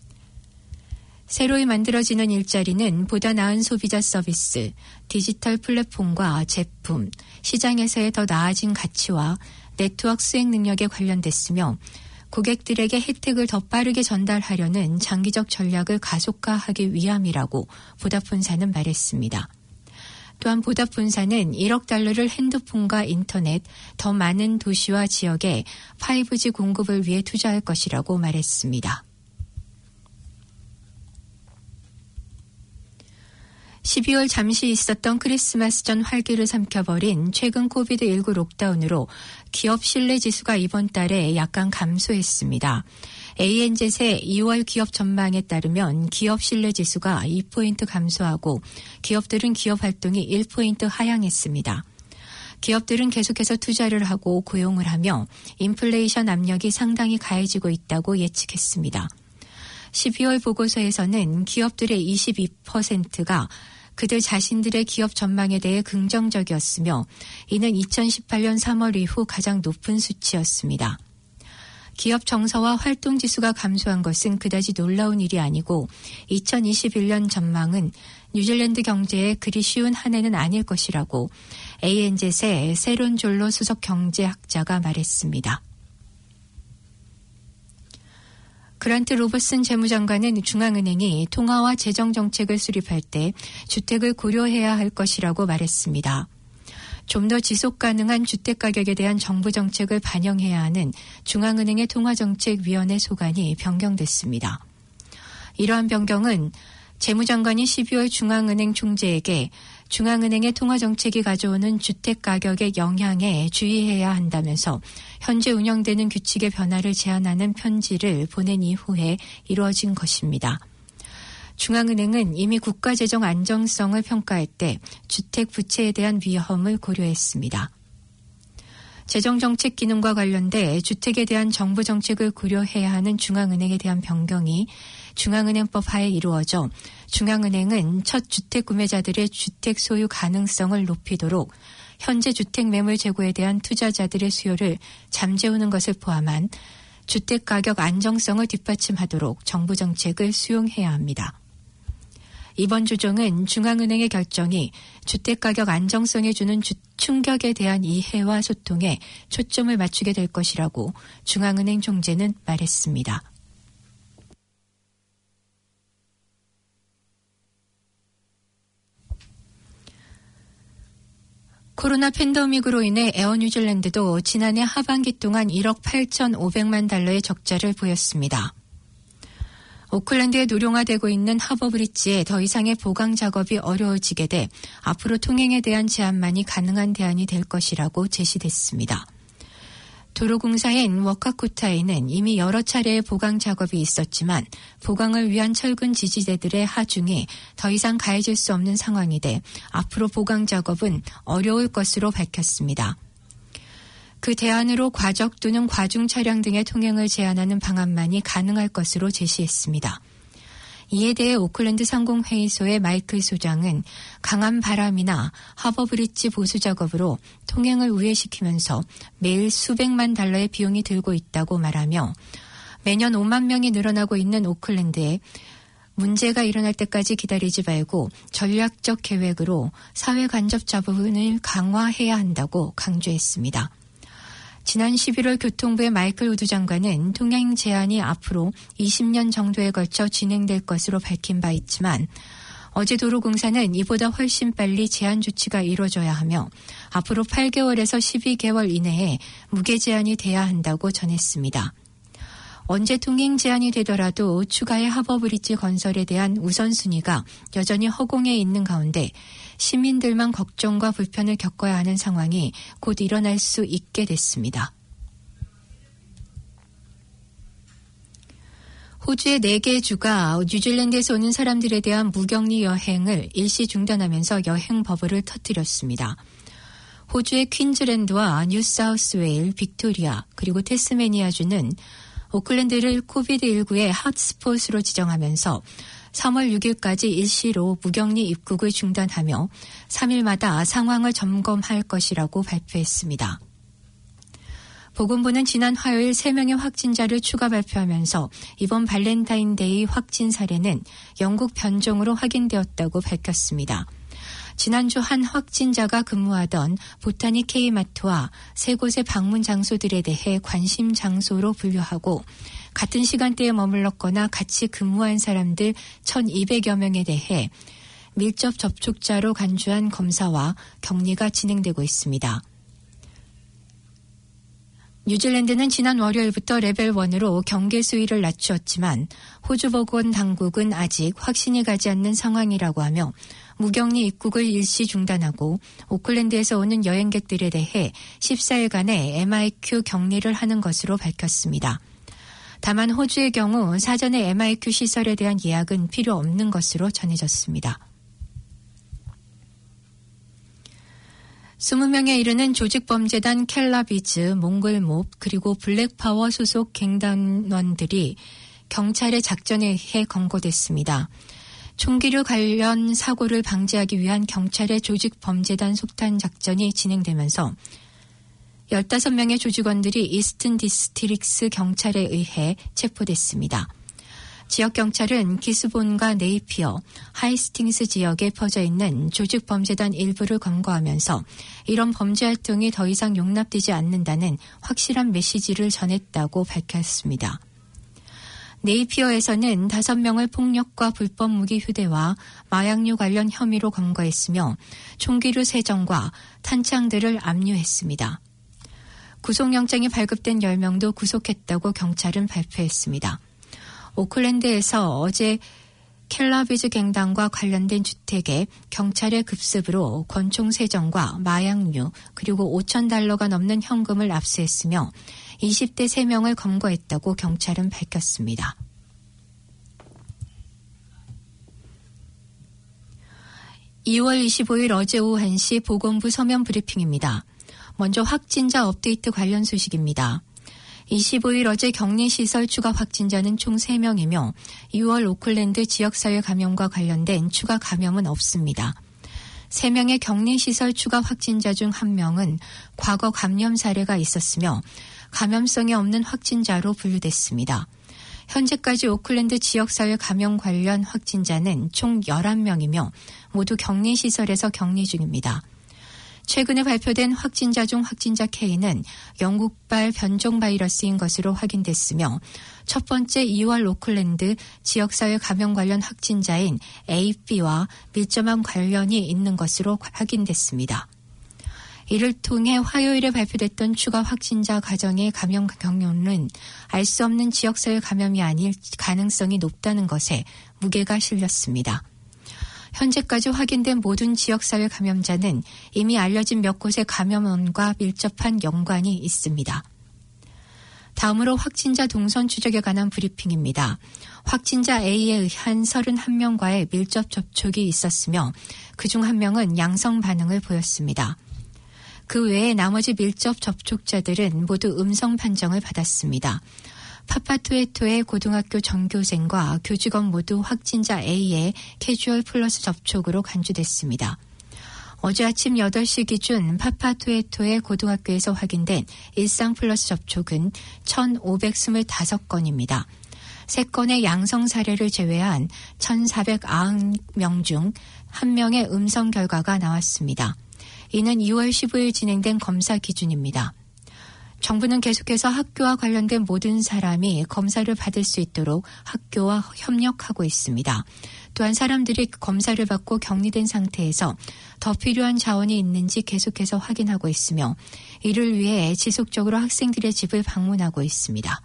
새로이 만들어지는 일자리는 보다 나은 소비자 서비스, 디지털 플랫폼과 제품, 시장에서의 더 나아진 가치와 네트워크 수행 능력에 관련됐으며 고객들에게 혜택을 더 빠르게 전달하려는 장기적 전략을 가속화하기 위함이라고 보다폰사는 말했습니다. 또한 보다폰사는 1억 달러를 핸드폰과 인터넷, 더 많은 도시와 지역에 5G 공급을 위해 투자할 것이라고 말했습니다. 12월 잠시 있었던 크리스마스 전 활기를 삼켜버린 최근 코비드19 록다운으로 기업 신뢰지수가 이번 달에 약간 감소했습니다. ANZ의 2월 기업 전망에 따르면 기업 신뢰지수가 2포인트 감소하고 기업들은 기업 활동이 1포인트 하향했습니다. 기업들은 계속해서 투자를 하고 고용을 하며 인플레이션 압력이 상당히 가해지고 있다고 예측했습니다. 12월 보고서에서는 기업들의 22%가 그들 자신들의 기업 전망에 대해 긍정적이었으며 이는 2018년 3월 이후 가장 높은 수치였습니다. 기업 정서와 활동 지수가 감소한 것은 그다지 놀라운 일이 아니고 2021년 전망은 뉴질랜드 경제에 그리 쉬운 한 해는 아닐 것이라고 ANZ의 세론 졸로 수석 경제학자가 말했습니다. 그란트 로버슨 재무장관은 중앙은행이 통화와 재정정책을 수립할 때 주택을 고려해야 할 것이라고 말했습니다. 좀 더 지속가능한 주택가격에 대한 정부 정책을 반영해야 하는 중앙은행의 통화정책위원회 소관이 변경됐습니다. 이러한 변경은 재무장관이 12월 중앙은행 총재에게 중앙은행의 통화정책이 가져오는 주택가격의 영향에 주의해야 한다면서 현재 운영되는 규칙의 변화를 제안하는 편지를 보낸 이후에 이루어진 것입니다. 중앙은행은 이미 국가재정 안정성을 평가할 때 주택 부채에 대한 위험을 고려했습니다. 재정정책 기능과 관련돼 주택에 대한 정부 정책을 고려해야 하는 중앙은행에 대한 변경이 중앙은행법 하에 이루어져 중앙은행은 첫 주택 구매자들의 주택 소유 가능성을 높이도록 현재 주택 매물 재고에 대한 투자자들의 수요를 잠재우는 것을 포함한 주택 가격 안정성을 뒷받침하도록 정부 정책을 수용해야 합니다. 이번 조정은 중앙은행의 결정이 주택가격 안정성에 주는 충격에 대한 이해와 소통에 초점을 맞추게 될 것이라고 중앙은행 총재는 말했습니다. 코로나 팬데믹으로 인해 에어 뉴질랜드도 지난해 하반기 동안 1억 8,500만 달러의 적자를 보였습니다. 오클랜드에 노령화되고 있는 하버브리지에 더 이상의 보강 작업이 어려워지게 돼 앞으로 통행에 대한 제한만이 가능한 대안이 될 것이라고 제시됐습니다. 도로공사인 워카코타에는 이미 여러 차례의 보강 작업이 있었지만 보강을 위한 철근 지지대들의 하중이 더 이상 가해질 수 없는 상황이 돼 앞으로 보강 작업은 어려울 것으로 밝혔습니다. 그 대안으로 과적 또는 과중 차량 등의 통행을 제한하는 방안만이 가능할 것으로 제시했습니다. 이에 대해 오클랜드 상공회의소의 마이클 소장은 강한 바람이나 하버브리지 보수 작업으로 통행을 우회시키면서 매일 수백만 달러의 비용이 들고 있다고 말하며 매년 5만 명이 늘어나고 있는 오클랜드에 문제가 일어날 때까지 기다리지 말고 전략적 계획으로 사회 간접 자본을 강화해야 한다고 강조했습니다. 지난 11월 교통부의 마이클 우드 장관은 통행 제한이 앞으로 20년 정도에 걸쳐 진행될 것으로 밝힌 바 있지만 어제 도로공사는 이보다 훨씬 빨리 제한 조치가 이루어져야 하며 앞으로 8개월에서 12개월 이내에 무게 제한이 돼야 한다고 전했습니다. 언제 통행 제한이 되더라도 추가의 하버브리지 건설에 대한 우선순위가 여전히 허공에 있는 가운데 시민들만 걱정과 불편을 겪어야 하는 상황이 곧 일어날 수 있게 됐습니다. 호주의 4개 주가 뉴질랜드에서 오는 사람들에 대한 무격리 여행을 일시 중단하면서 여행 버블을 터뜨렸습니다. 호주의 퀸즐랜드와 뉴사우스웨일, 빅토리아 그리고 태스메니아주는 오클랜드를 코비드19의 핫스폿으로 지정하면서 3월 6일까지 일시로 무격리 입국을 중단하며 3일마다 상황을 점검할 것이라고 발표했습니다. 보건부는 지난 화요일 3명의 확진자를 추가 발표하면서 이번 발렌타인데이 확진 사례는 영국 변종으로 확인되었다고 밝혔습니다. 지난주 한 확진자가 근무하던 보타니 K마트와 3곳의 방문 장소들에 대해 관심 장소로 분류하고 같은 시간대에 머물렀거나 같이 근무한 사람들 1,200여 명에 대해 밀접 접촉자로 간주한 검사와 격리가 진행되고 있습니다. 뉴질랜드는 지난 월요일부터 레벨 1으로 경계 수위를 낮추었지만 호주 보건 당국은 아직 확신이 가지 않는 상황이라고 하며 무격리 입국을 일시 중단하고 오클랜드에서 오는 여행객들에 대해 14일간의 MIQ 격리를 하는 것으로 밝혔습니다. 다만 호주의 경우 사전에 MIQ 시설에 대한 예약은 필요 없는 것으로 전해졌습니다. 20명에 이르는 조직범죄단 켈라비즈, 몽골몹 그리고 블랙파워 소속 갱단원들이 경찰의 작전에 의해 검거됐습니다. 총기류 관련 사고를 방지하기 위한 경찰의 조직범죄단 속탄 작전이 진행되면서 15명의 조직원들이 이스튼 디스트릭스 경찰에 의해 체포됐습니다. 지역 경찰은 기스본과 네이피어, 하이스팅스 지역에 퍼져 있는 조직범죄단 일부를 검거하면서 이런 범죄 활동이 더 이상 용납되지 않는다는 확실한 메시지를 전했다고 밝혔습니다. 네이피어에서는 5명을 폭력과 불법 무기 휴대와 마약류 관련 혐의로 검거했으며 총기류 3정과 탄창들을 압류했습니다. 구속영장이 발급된 10명도 구속했다고 경찰은 발표했습니다. 오클랜드에서 어제 켈라비즈 갱단과 관련된 주택에 경찰의 급습으로 권총 3정과 마약류 그리고 $5,000가 넘는 현금을 압수했으며 20대 3명을 검거했다고 경찰은 밝혔습니다. (2월 25일) 어제 오후 1시 보건부 서면 브리핑입니다. 먼저 확진자 업데이트 관련 소식입니다. 25일 어제 격리시설 추가 확진자는 총 3명이며 2월 오클랜드 지역사회 감염과 관련된 추가 감염은 없습니다. 3명의 격리시설 추가 확진자 중 1명은 과거 감염 사례가 있었으며 감염성이 없는 확진자로 분류됐습니다. 현재까지 오클랜드 지역사회 감염 관련 확진자는 총 11명이며 모두 격리시설에서 격리 중입니다. 최근에 발표된 확진자 중 확진자 K는 영국발 변종 바이러스인 것으로 확인됐으며 첫 번째 2월 오클랜드 지역사회 감염 관련 확진자인 AB와 밀접한 관련이 있는 것으로 확인됐습니다. 이를 통해 화요일에 발표됐던 추가 확진자 가정의 감염 경로는 알 수 없는 지역사회 감염이 아닐 가능성이 높다는 것에 무게가 실렸습니다. 현재까지 확인된 모든 지역사회 감염자는 이미 알려진 몇 곳의 감염원과 밀접한 연관이 있습니다. 다음으로 확진자 동선 추적에 관한 브리핑입니다. 확진자 A에 의한 31명과의 밀접 접촉이 있었으며 그중 1명은 양성 반응을 보였습니다. 그 외에 나머지 밀접 접촉자들은 모두 음성 판정을 받았습니다. 파파투에토의 고등학교 전교생과 교직원 모두 확진자 A의 캐주얼 플러스 접촉으로 간주됐습니다. 어제 아침 8시 기준 파파투에토의 고등학교에서 확인된 일상 플러스 접촉은 1,525건입니다. 3건의 양성 사례를 제외한 1,490명 중 1명의 음성 결과가 나왔습니다. 이는 2월 15일 진행된 검사 기준입니다. 정부는 계속해서 학교와 관련된 모든 사람이 검사를 받을 수 있도록 학교와 협력하고 있습니다. 또한 사람들이 검사를 받고 격리된 상태에서 더 필요한 자원이 있는지 계속해서 확인하고 있으며 이를 위해 지속적으로 학생들의 집을 방문하고 있습니다.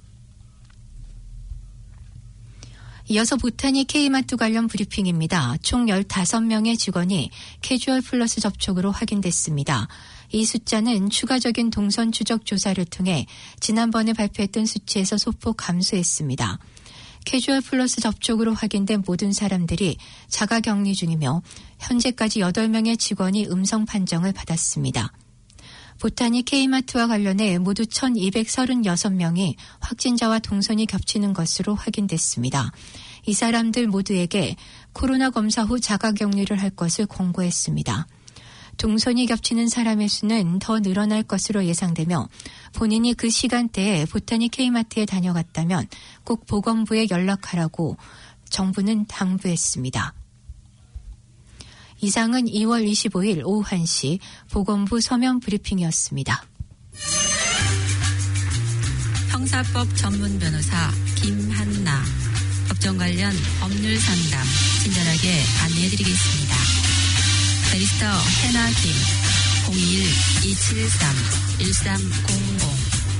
이어서 보타니 K마트 관련 브리핑입니다. 총 15명의 직원이 캐주얼 플러스 접촉으로 확인됐습니다. 이 숫자는 추가적인 동선 추적 조사를 통해 지난번에 발표했던 수치에서 소폭 감소했습니다. 캐주얼 플러스 접촉으로 확인된 모든 사람들이 자가격리 중이며 현재까지 8명의 직원이 음성 판정을 받았습니다. 보타니 K마트와 관련해 모두 1,236명이 확진자와 동선이 겹치는 것으로 확인됐습니다. 이 사람들 모두에게 코로나 검사 후 자가격리를 할 것을 권고했습니다. 동선이 겹치는 사람의 수는 더 늘어날 것으로 예상되며 본인이 그 시간대에 보타니 K마트에 다녀갔다면 꼭 보건부에 연락하라고 정부는 당부했습니다. 이상은 2월 25일 오후 1시 보건부 서면 브리핑이었습니다. 형사법 전문 변호사 김한나, 법정 관련 법률 상담 친절하게 안내해드리겠습니다. 베리스터 해나 김 01-273-1300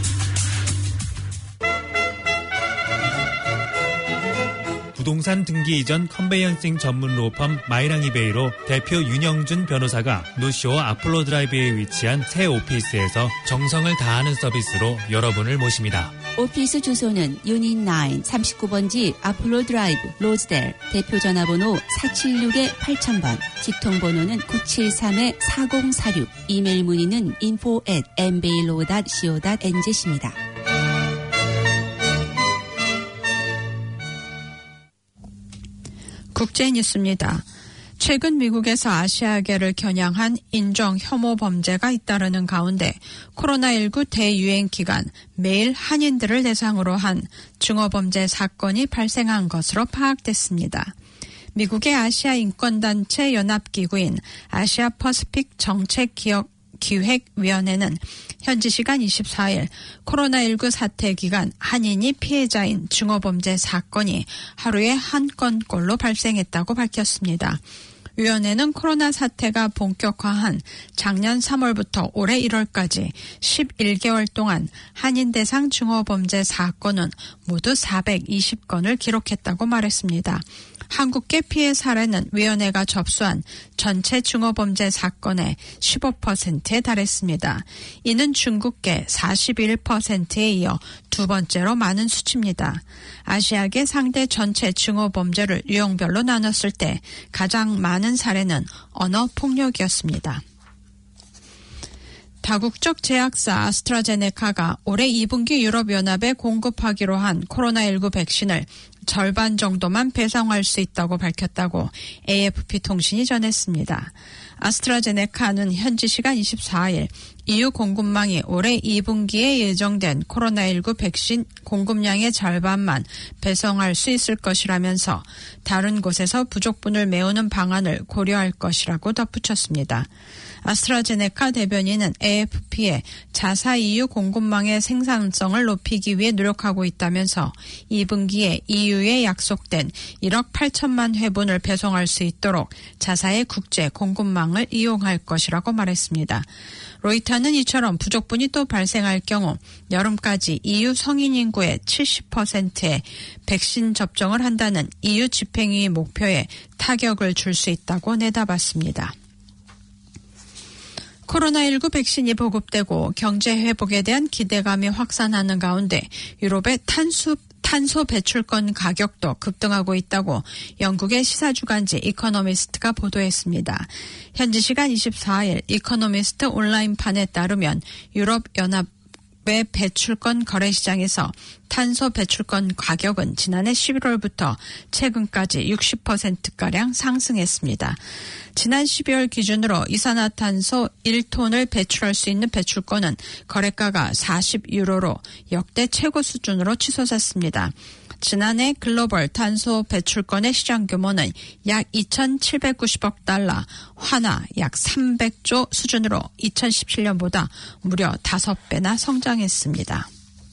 부동산 등기 이전 컨베이언싱 전문 로펌 마이랑이베이로 대표 윤영준 변호사가 노쇼 아폴로 드라이브에 위치한 새 오피스에서 정성을 다하는 서비스로 여러분을 모십니다. 오피스 주소는 유닛 9 39번지 아폴로 드라이브 로즈델, 대표 전화번호 476-8000번, 직통번호는 973-4046, 이메일 문의는 info@mbailo.co.nz입니다. 국제뉴스입니다. 최근 미국에서 아시아계를 겨냥한 인종 혐오 범죄가 잇따르는 가운데 코로나19 대유행 기간 매일 한인들을 대상으로 한 증오범죄 사건이 발생한 것으로 파악됐습니다. 미국의 아시아 인권단체 연합기구인 아시아 퍼시픽 정책기획위원회는 현지 시간 24일 코로나19 사태 기간 한인이 피해자인 증오범죄 사건이 하루에 한 건꼴로 발생했다고 밝혔습니다. 위원회는 코로나 사태가 본격화한 작년 3월부터 올해 1월까지 11개월 동안 한인 대상 증오범죄 사건은 모두 420건을 기록했다고 말했습니다. 한국계 피해 사례는 위원회가 접수한 전체 증오범죄 사건의 15%에 달했습니다. 이는 중국계 41%에 이어 두 번째로 많은 수치입니다. 아시아계 상대 전체 증오범죄를 유형별로 나눴을 때 가장 많은 사례는 언어폭력이었습니다. 다국적 제약사 아스트라제네카가 올해 2분기 유럽연합에 공급하기로 한 코로나19 백신을 절반 정도만 배송할 수 있다고 밝혔다고 AFP 통신이 전했습니다. 아스트라제네카는 현지 시간 24일 EU 공급망이 올해 2분기에 예정된 코로나19 백신 공급량의 절반만 배송할 수 있을 것이라면서 다른 곳에서 부족분을 메우는 방안을 고려할 것이라고 덧붙였습니다. 아스트라제네카 대변인은 AFP에 자사 EU 공급망의 생산성을 높이기 위해 노력하고 있다면서 2분기에 EU에 약속된 1억 8천만 회분을 배송할 수 있도록 자사의 국제 공급망을 이용할 것이라고 말했습니다. 로이터는 이처럼 부족분이 또 발생할 경우 여름까지 EU 성인 인구의 70%의 백신 접종을 한다는 EU 집행위 목표에 타격을 줄 수 있다고 내다봤습니다. 코로나19 백신이 보급되고 경제 회복에 대한 기대감이 확산하는 가운데 유럽의 탄소 배출권 가격도 급등하고 있다고 영국의 시사주간지 이코노미스트가 보도했습니다. 현지 시간 24일 이코노미스트 온라인판에 따르면 유럽연합의 배출권 거래시장에서 탄소 배출권 가격은 지난해 11월부터 최근까지 60%가량 상승했습니다. 지난 12월 기준으로 이산화탄소 1톤을 배출할 수 있는 배출권은 거래가가 40유로로 역대 최고 수준으로 치솟았습니다. 지난해 글로벌 탄소 배출권의 시장 규모는 약 2,790억 달러, 환화 약 300조 수준으로 2017년보다 무려 5배나 성장했습니다.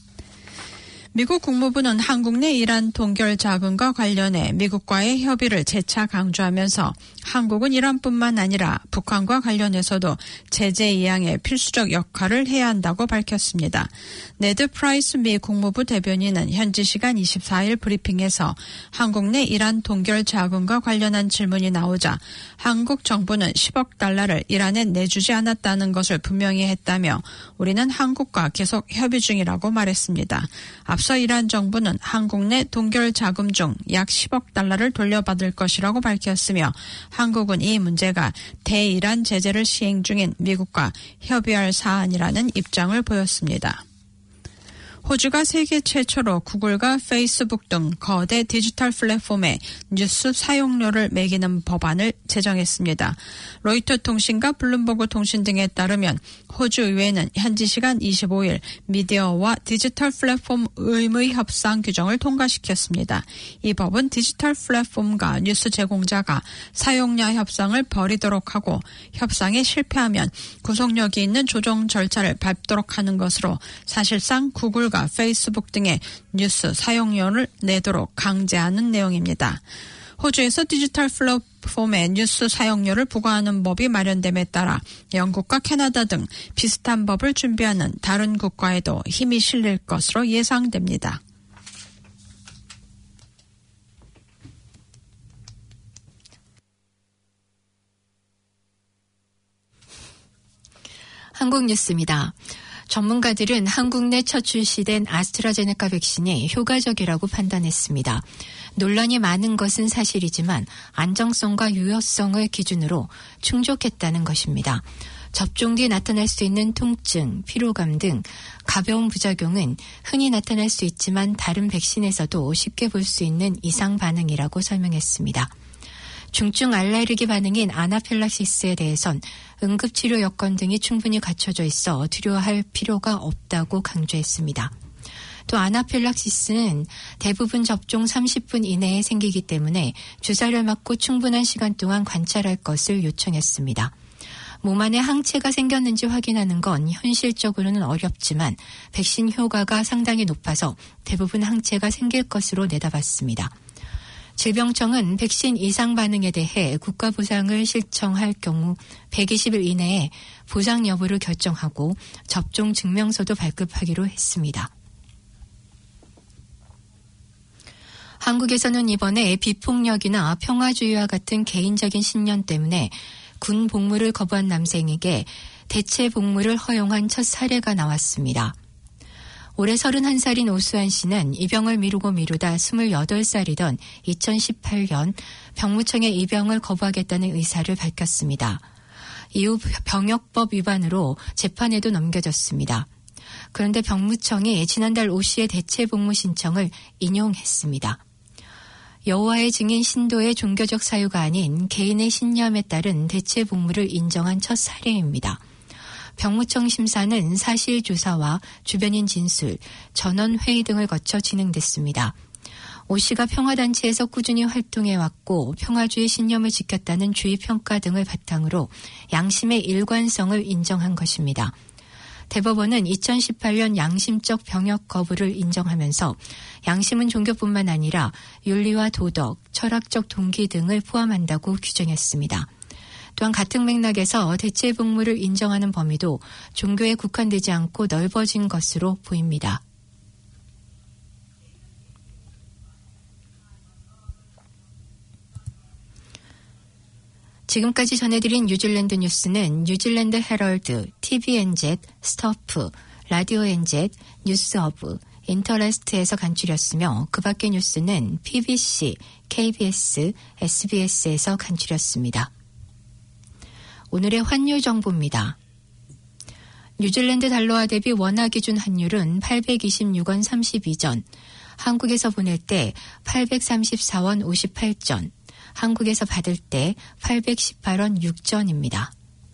미국 국무부는 한국 내 이란 동결 자금과 관련해 미국과의 협의를 재차 강조하면서 한국은 이란뿐만 아니라 북한과 관련해서도 제재 이양에 필수적 역할을 해야 한다고 밝혔습니다. 네드 프라이스 미 국무부 대변인은 현지 시간 24일 브리핑에서 한국 내 이란 동결 자금과 관련한 질문이 나오자 한국 정부는 10억 달러를 이란에 내주지 않았다는 것을 분명히 했다며 우리는 한국과 계속 협의 중이라고 말했습니다. 앞서 이란 정부는 한국 내 동결 자금 중 약 10억 달러를 돌려받을 것이라고 밝혔으며 한국은 이 문제가 대이란 제재를 시행 중인 미국과 협의할 사안이라는 입장을 보였습니다. 호주가 세계 최초로 구글과 페이스북 등 거대 디지털 플랫폼에 뉴스 사용료를 매기는 법안을 제정했습니다. 로이터 통신과 블룸버그 통신 등에 따르면 호주 의회는 현지 시간 25일 미디어와 디지털 플랫폼 의무 협상 규정을 통과시켰습니다. 이 법은 디지털 플랫폼과 뉴스 제공자가 사용료 협상을 벌이도록 하고 협상에 실패하면 구속력이 있는 조정 절차를 밟도록 하는 것으로 사실상 구글 페이스북 등의 뉴스 사용료를 내도록 강제하는 내용입니다. 호주에서 디지털 플랫폼에 뉴스 사용료를 부과하는 법이 마련됨에 따라 영국과 캐나다 등 비슷한 법을 준비하는 다른 국가에도 힘이 실릴 것으로 예상됩니다. 한국 뉴스입니다. 전문가들은 한국 내 첫 출시된 아스트라제네카 백신이 효과적이라고 판단했습니다. 논란이 많은 것은 사실이지만 안정성과 유효성을 기준으로 충족했다는 것입니다. 접종 뒤 나타날 수 있는 통증, 피로감 등 가벼운 부작용은 흔히 나타날 수 있지만 다른 백신에서도 쉽게 볼 수 있는 이상 반응이라고 설명했습니다. 중증 알레르기 반응인 아나필락시스에 대해선 응급치료 여건 등이 충분히 갖춰져 있어 두려워할 필요가 없다고 강조했습니다. 또 아나필락시스는 대부분 접종 30분 이내에 생기기 때문에 주사를 맞고 충분한 시간 동안 관찰할 것을 요청했습니다. 몸 안에 항체가 생겼는지 확인하는 건 현실적으로는 어렵지만 백신 효과가 상당히 높아서 대부분 항체가 생길 것으로 내다봤습니다. 질병청은 백신 이상 반응에 대해 국가 보상을 신청할 경우 120일 이내에 보상 여부를 결정하고 접종 증명서도 발급하기로 했습니다. 한국에서는 이번에 비폭력이나 평화주의와 같은 개인적인 신념 때문에 군 복무를 거부한 남성에게 대체 복무를 허용한 첫 사례가 나왔습니다. 올해 31살인 오수환 씨는 입영을 미루다 28살이던 2018년 병무청에 입영을 거부하겠다는 의사를 밝혔습니다. 이후 병역법 위반으로 재판에도 넘겨졌습니다. 그런데 병무청이 지난달 오 씨의 대체 복무 신청을 인용했습니다. 여호와의 증인 신도의 종교적 사유가 아닌 개인의 신념에 따른 대체 복무를 인정한 첫 사례입니다. 병무청 심사는 사실 조사와 주변인 진술, 전원 회의 등을 거쳐 진행됐습니다. 오 씨가 평화단체에서 꾸준히 활동해왔고 평화주의 신념을 지켰다는 주의 평가 등을 바탕으로 양심의 일관성을 인정한 것입니다. 대법원은 2018년 양심적 병역 거부를 인정하면서 양심은 종교뿐만 아니라 윤리와 도덕, 철학적 동기 등을 포함한다고 규정했습니다. 또한 같은 맥락에서 대체 복무를 인정하는 범위도 종교에 국한되지 않고 넓어진 것으로 보입니다. 지금까지 전해드린 뉴질랜드 뉴스는 뉴질랜드 헤럴드, TVNZ, 스토프, 라디오 NZ, 뉴스허브, 인터레스트에서 간추렸으며 그 밖의 뉴스는 BBC, KBS, SBS에서 간추렸습니다. 오늘의 환율 정보입니다. 뉴질랜드 달러화 대비 원화 기준 환율은 826원 32전, 한국에서 보낼 때 834원 58전, 한국에서 받을 때 818원 6전입니다.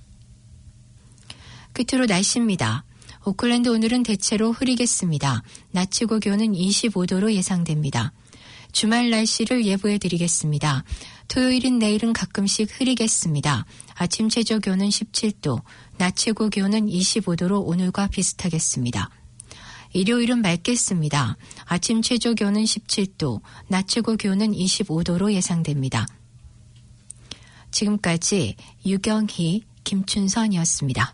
끝으로 날씨입니다. 오클랜드 오늘은 대체로 흐리겠습니다. 낮 최고 기온은 25도로 예상됩니다. 주말 날씨를 예보해 드리겠습니다. 토요일인 내일은 가끔씩 흐리겠습니다. 아침 최저 기온은 17도, 낮 최고 기온은 25도로 오늘과 비슷하겠습니다. 일요일은 맑겠습니다. 아침 최저 기온은 17도, 낮 최고 기온은 25도로 예상됩니다. 지금까지 유경희, 김춘선이었습니다.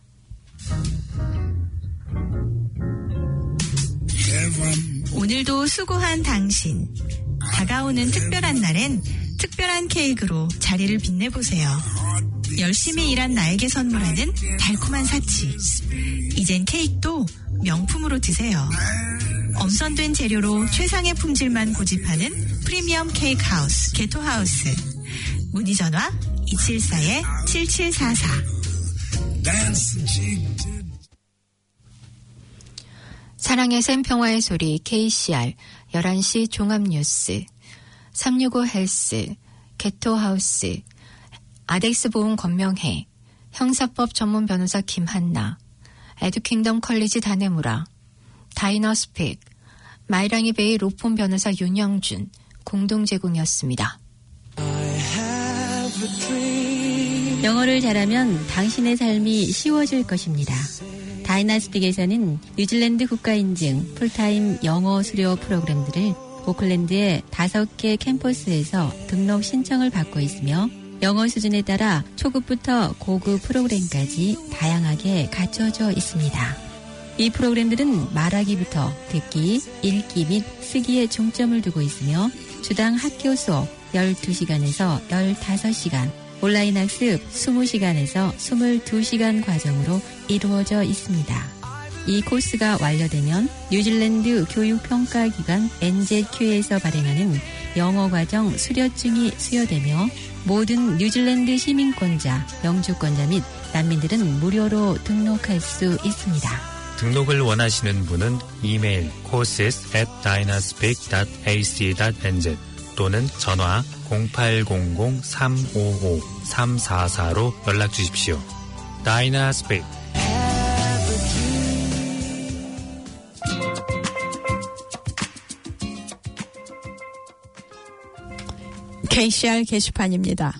오늘도 수고한 당신. 다가오는 특별한 날엔 특별한 케이크로 자리를 빛내보세요. 열심히 일한 나에게 선물하는 달콤한 사치. 이젠 케이크도 명품으로 드세요. 엄선된 재료로 최상의 품질만 고집하는 프리미엄 케이크 하우스, 게토하우스. 문의 전화 274-7744. 사랑의 샘 평화의 소리 KCR 11시 종합뉴스 365 헬스 게토하우스 아덱스 보험 권명회 형사법 전문 변호사 김한나 에듀킹덤 컬리지 다네무라 다이너스픽 마이랑이 베이 로폰 변호사 윤영준 공동 제공이었습니다. 영어를 잘하면 당신의 삶이 쉬워질 것입니다. 다이나스픽에서는 뉴질랜드 국가인증 풀타임 영어 수료 프로그램들을 오클랜드의 5개 캠퍼스에서 등록 신청을 받고 있으며 영어 수준에 따라 초급부터 고급 프로그램까지 다양하게 갖춰져 있습니다. 이 프로그램들은 말하기부터 듣기, 읽기 및 쓰기에 중점을 두고 있으며 주당 학교 수업 12시간에서 15시간, 온라인 학습 20시간에서 22시간 과정으로 이루어져 있습니다. 이 코스가 완료되면 뉴질랜드 교육평가기관 NZQ에서 발행하는 영어과정 수료증이 수여되며 모든 뉴질랜드 시민권자, 영주권자 및 난민들은 무료로 등록할 수 있습니다. 등록을 원하시는 분은 이메일 courses@dynaspec.ac.nz 또는 전화 0800-355-344로 연락 주십시오. 다이나스펙 KCR 게시판입니다.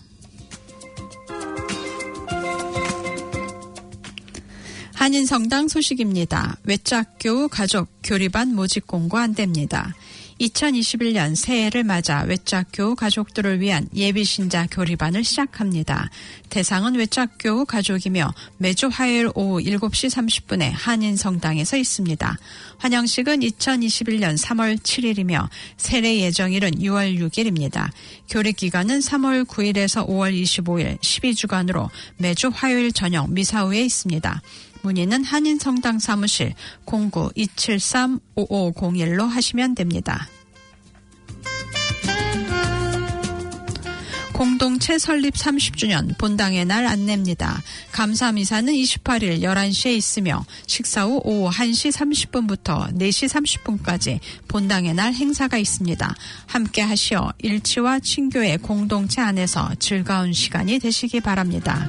한인성당 소식입니다. 외자학교 가족 교리반 모집 공고 안대입니다. 2021년 새해를 맞아 외짝교우 가족들을 위한 예비신자 교리반을 시작합니다. 대상은 외짝교우 가족이며 매주 화요일 오후 7시 30분에 한인성당에서 있습니다. 환영식은 2021년 3월 7일이며 세례 예정일은 6월 6일입니다. 교리 기간은 3월 9일에서 5월 25일 12주간으로 매주 화요일 저녁 미사 후에 있습니다. 문의는 한인성당 사무실 09-273-5501로 하시면 됩니다. 공동체 설립 30주년 본당의 날 안내입니다. 감사미사는 28일 11시에 있으며 식사 후 오후 1시 30분부터 4시 30분까지 본당의 날 행사가 있습니다. 함께 하시어 일치와 친교의 공동체 안에서 즐거운 시간이 되시기 바랍니다.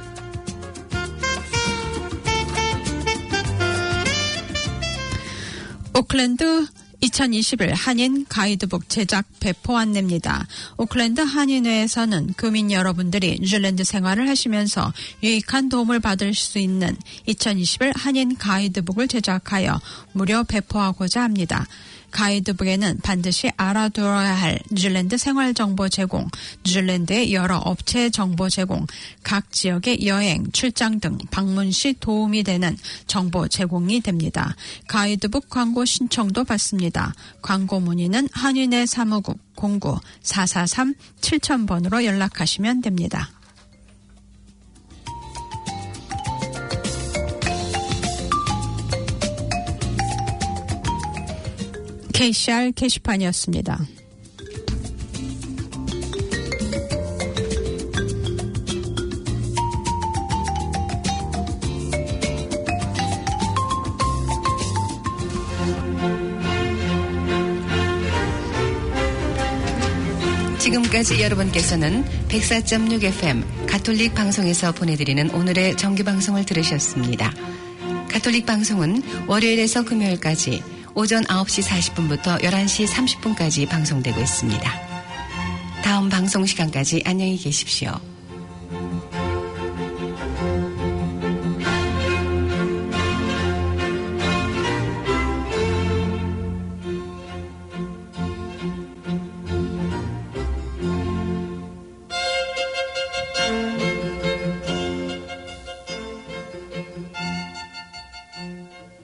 오클랜드 2021 한인 가이드북 제작 배포 안내입니다. 오클랜드 한인회에서는 교민 여러분들이 뉴질랜드 생활을 하시면서 유익한 도움을 받을 수 있는 2021 한인 가이드북을 제작하여 무료 배포하고자 합니다. 가이드북에는 반드시 알아두어야 할 뉴질랜드 생활 정보 제공, 뉴질랜드의 여러 업체 정보 제공, 각 지역의 여행, 출장 등 방문 시 도움이 되는 정보 제공이 됩니다. 가이드북 광고 신청도 받습니다. 광고 문의는 한인회 사무국 09-443-7000번으로 연락하시면 됩니다. KCR 게시판이었습니다. 지금까지 여러분께서는 104.6 FM 가톨릭 방송에서 보내드리는 오늘의 정규방송을 들으셨습니다. 가톨릭 방송은 월요일에서 금요일까지 오전 9시 40분부터 11시 30분까지 방송되고 있습니다. 다음 방송 시간까지 안녕히 계십시오.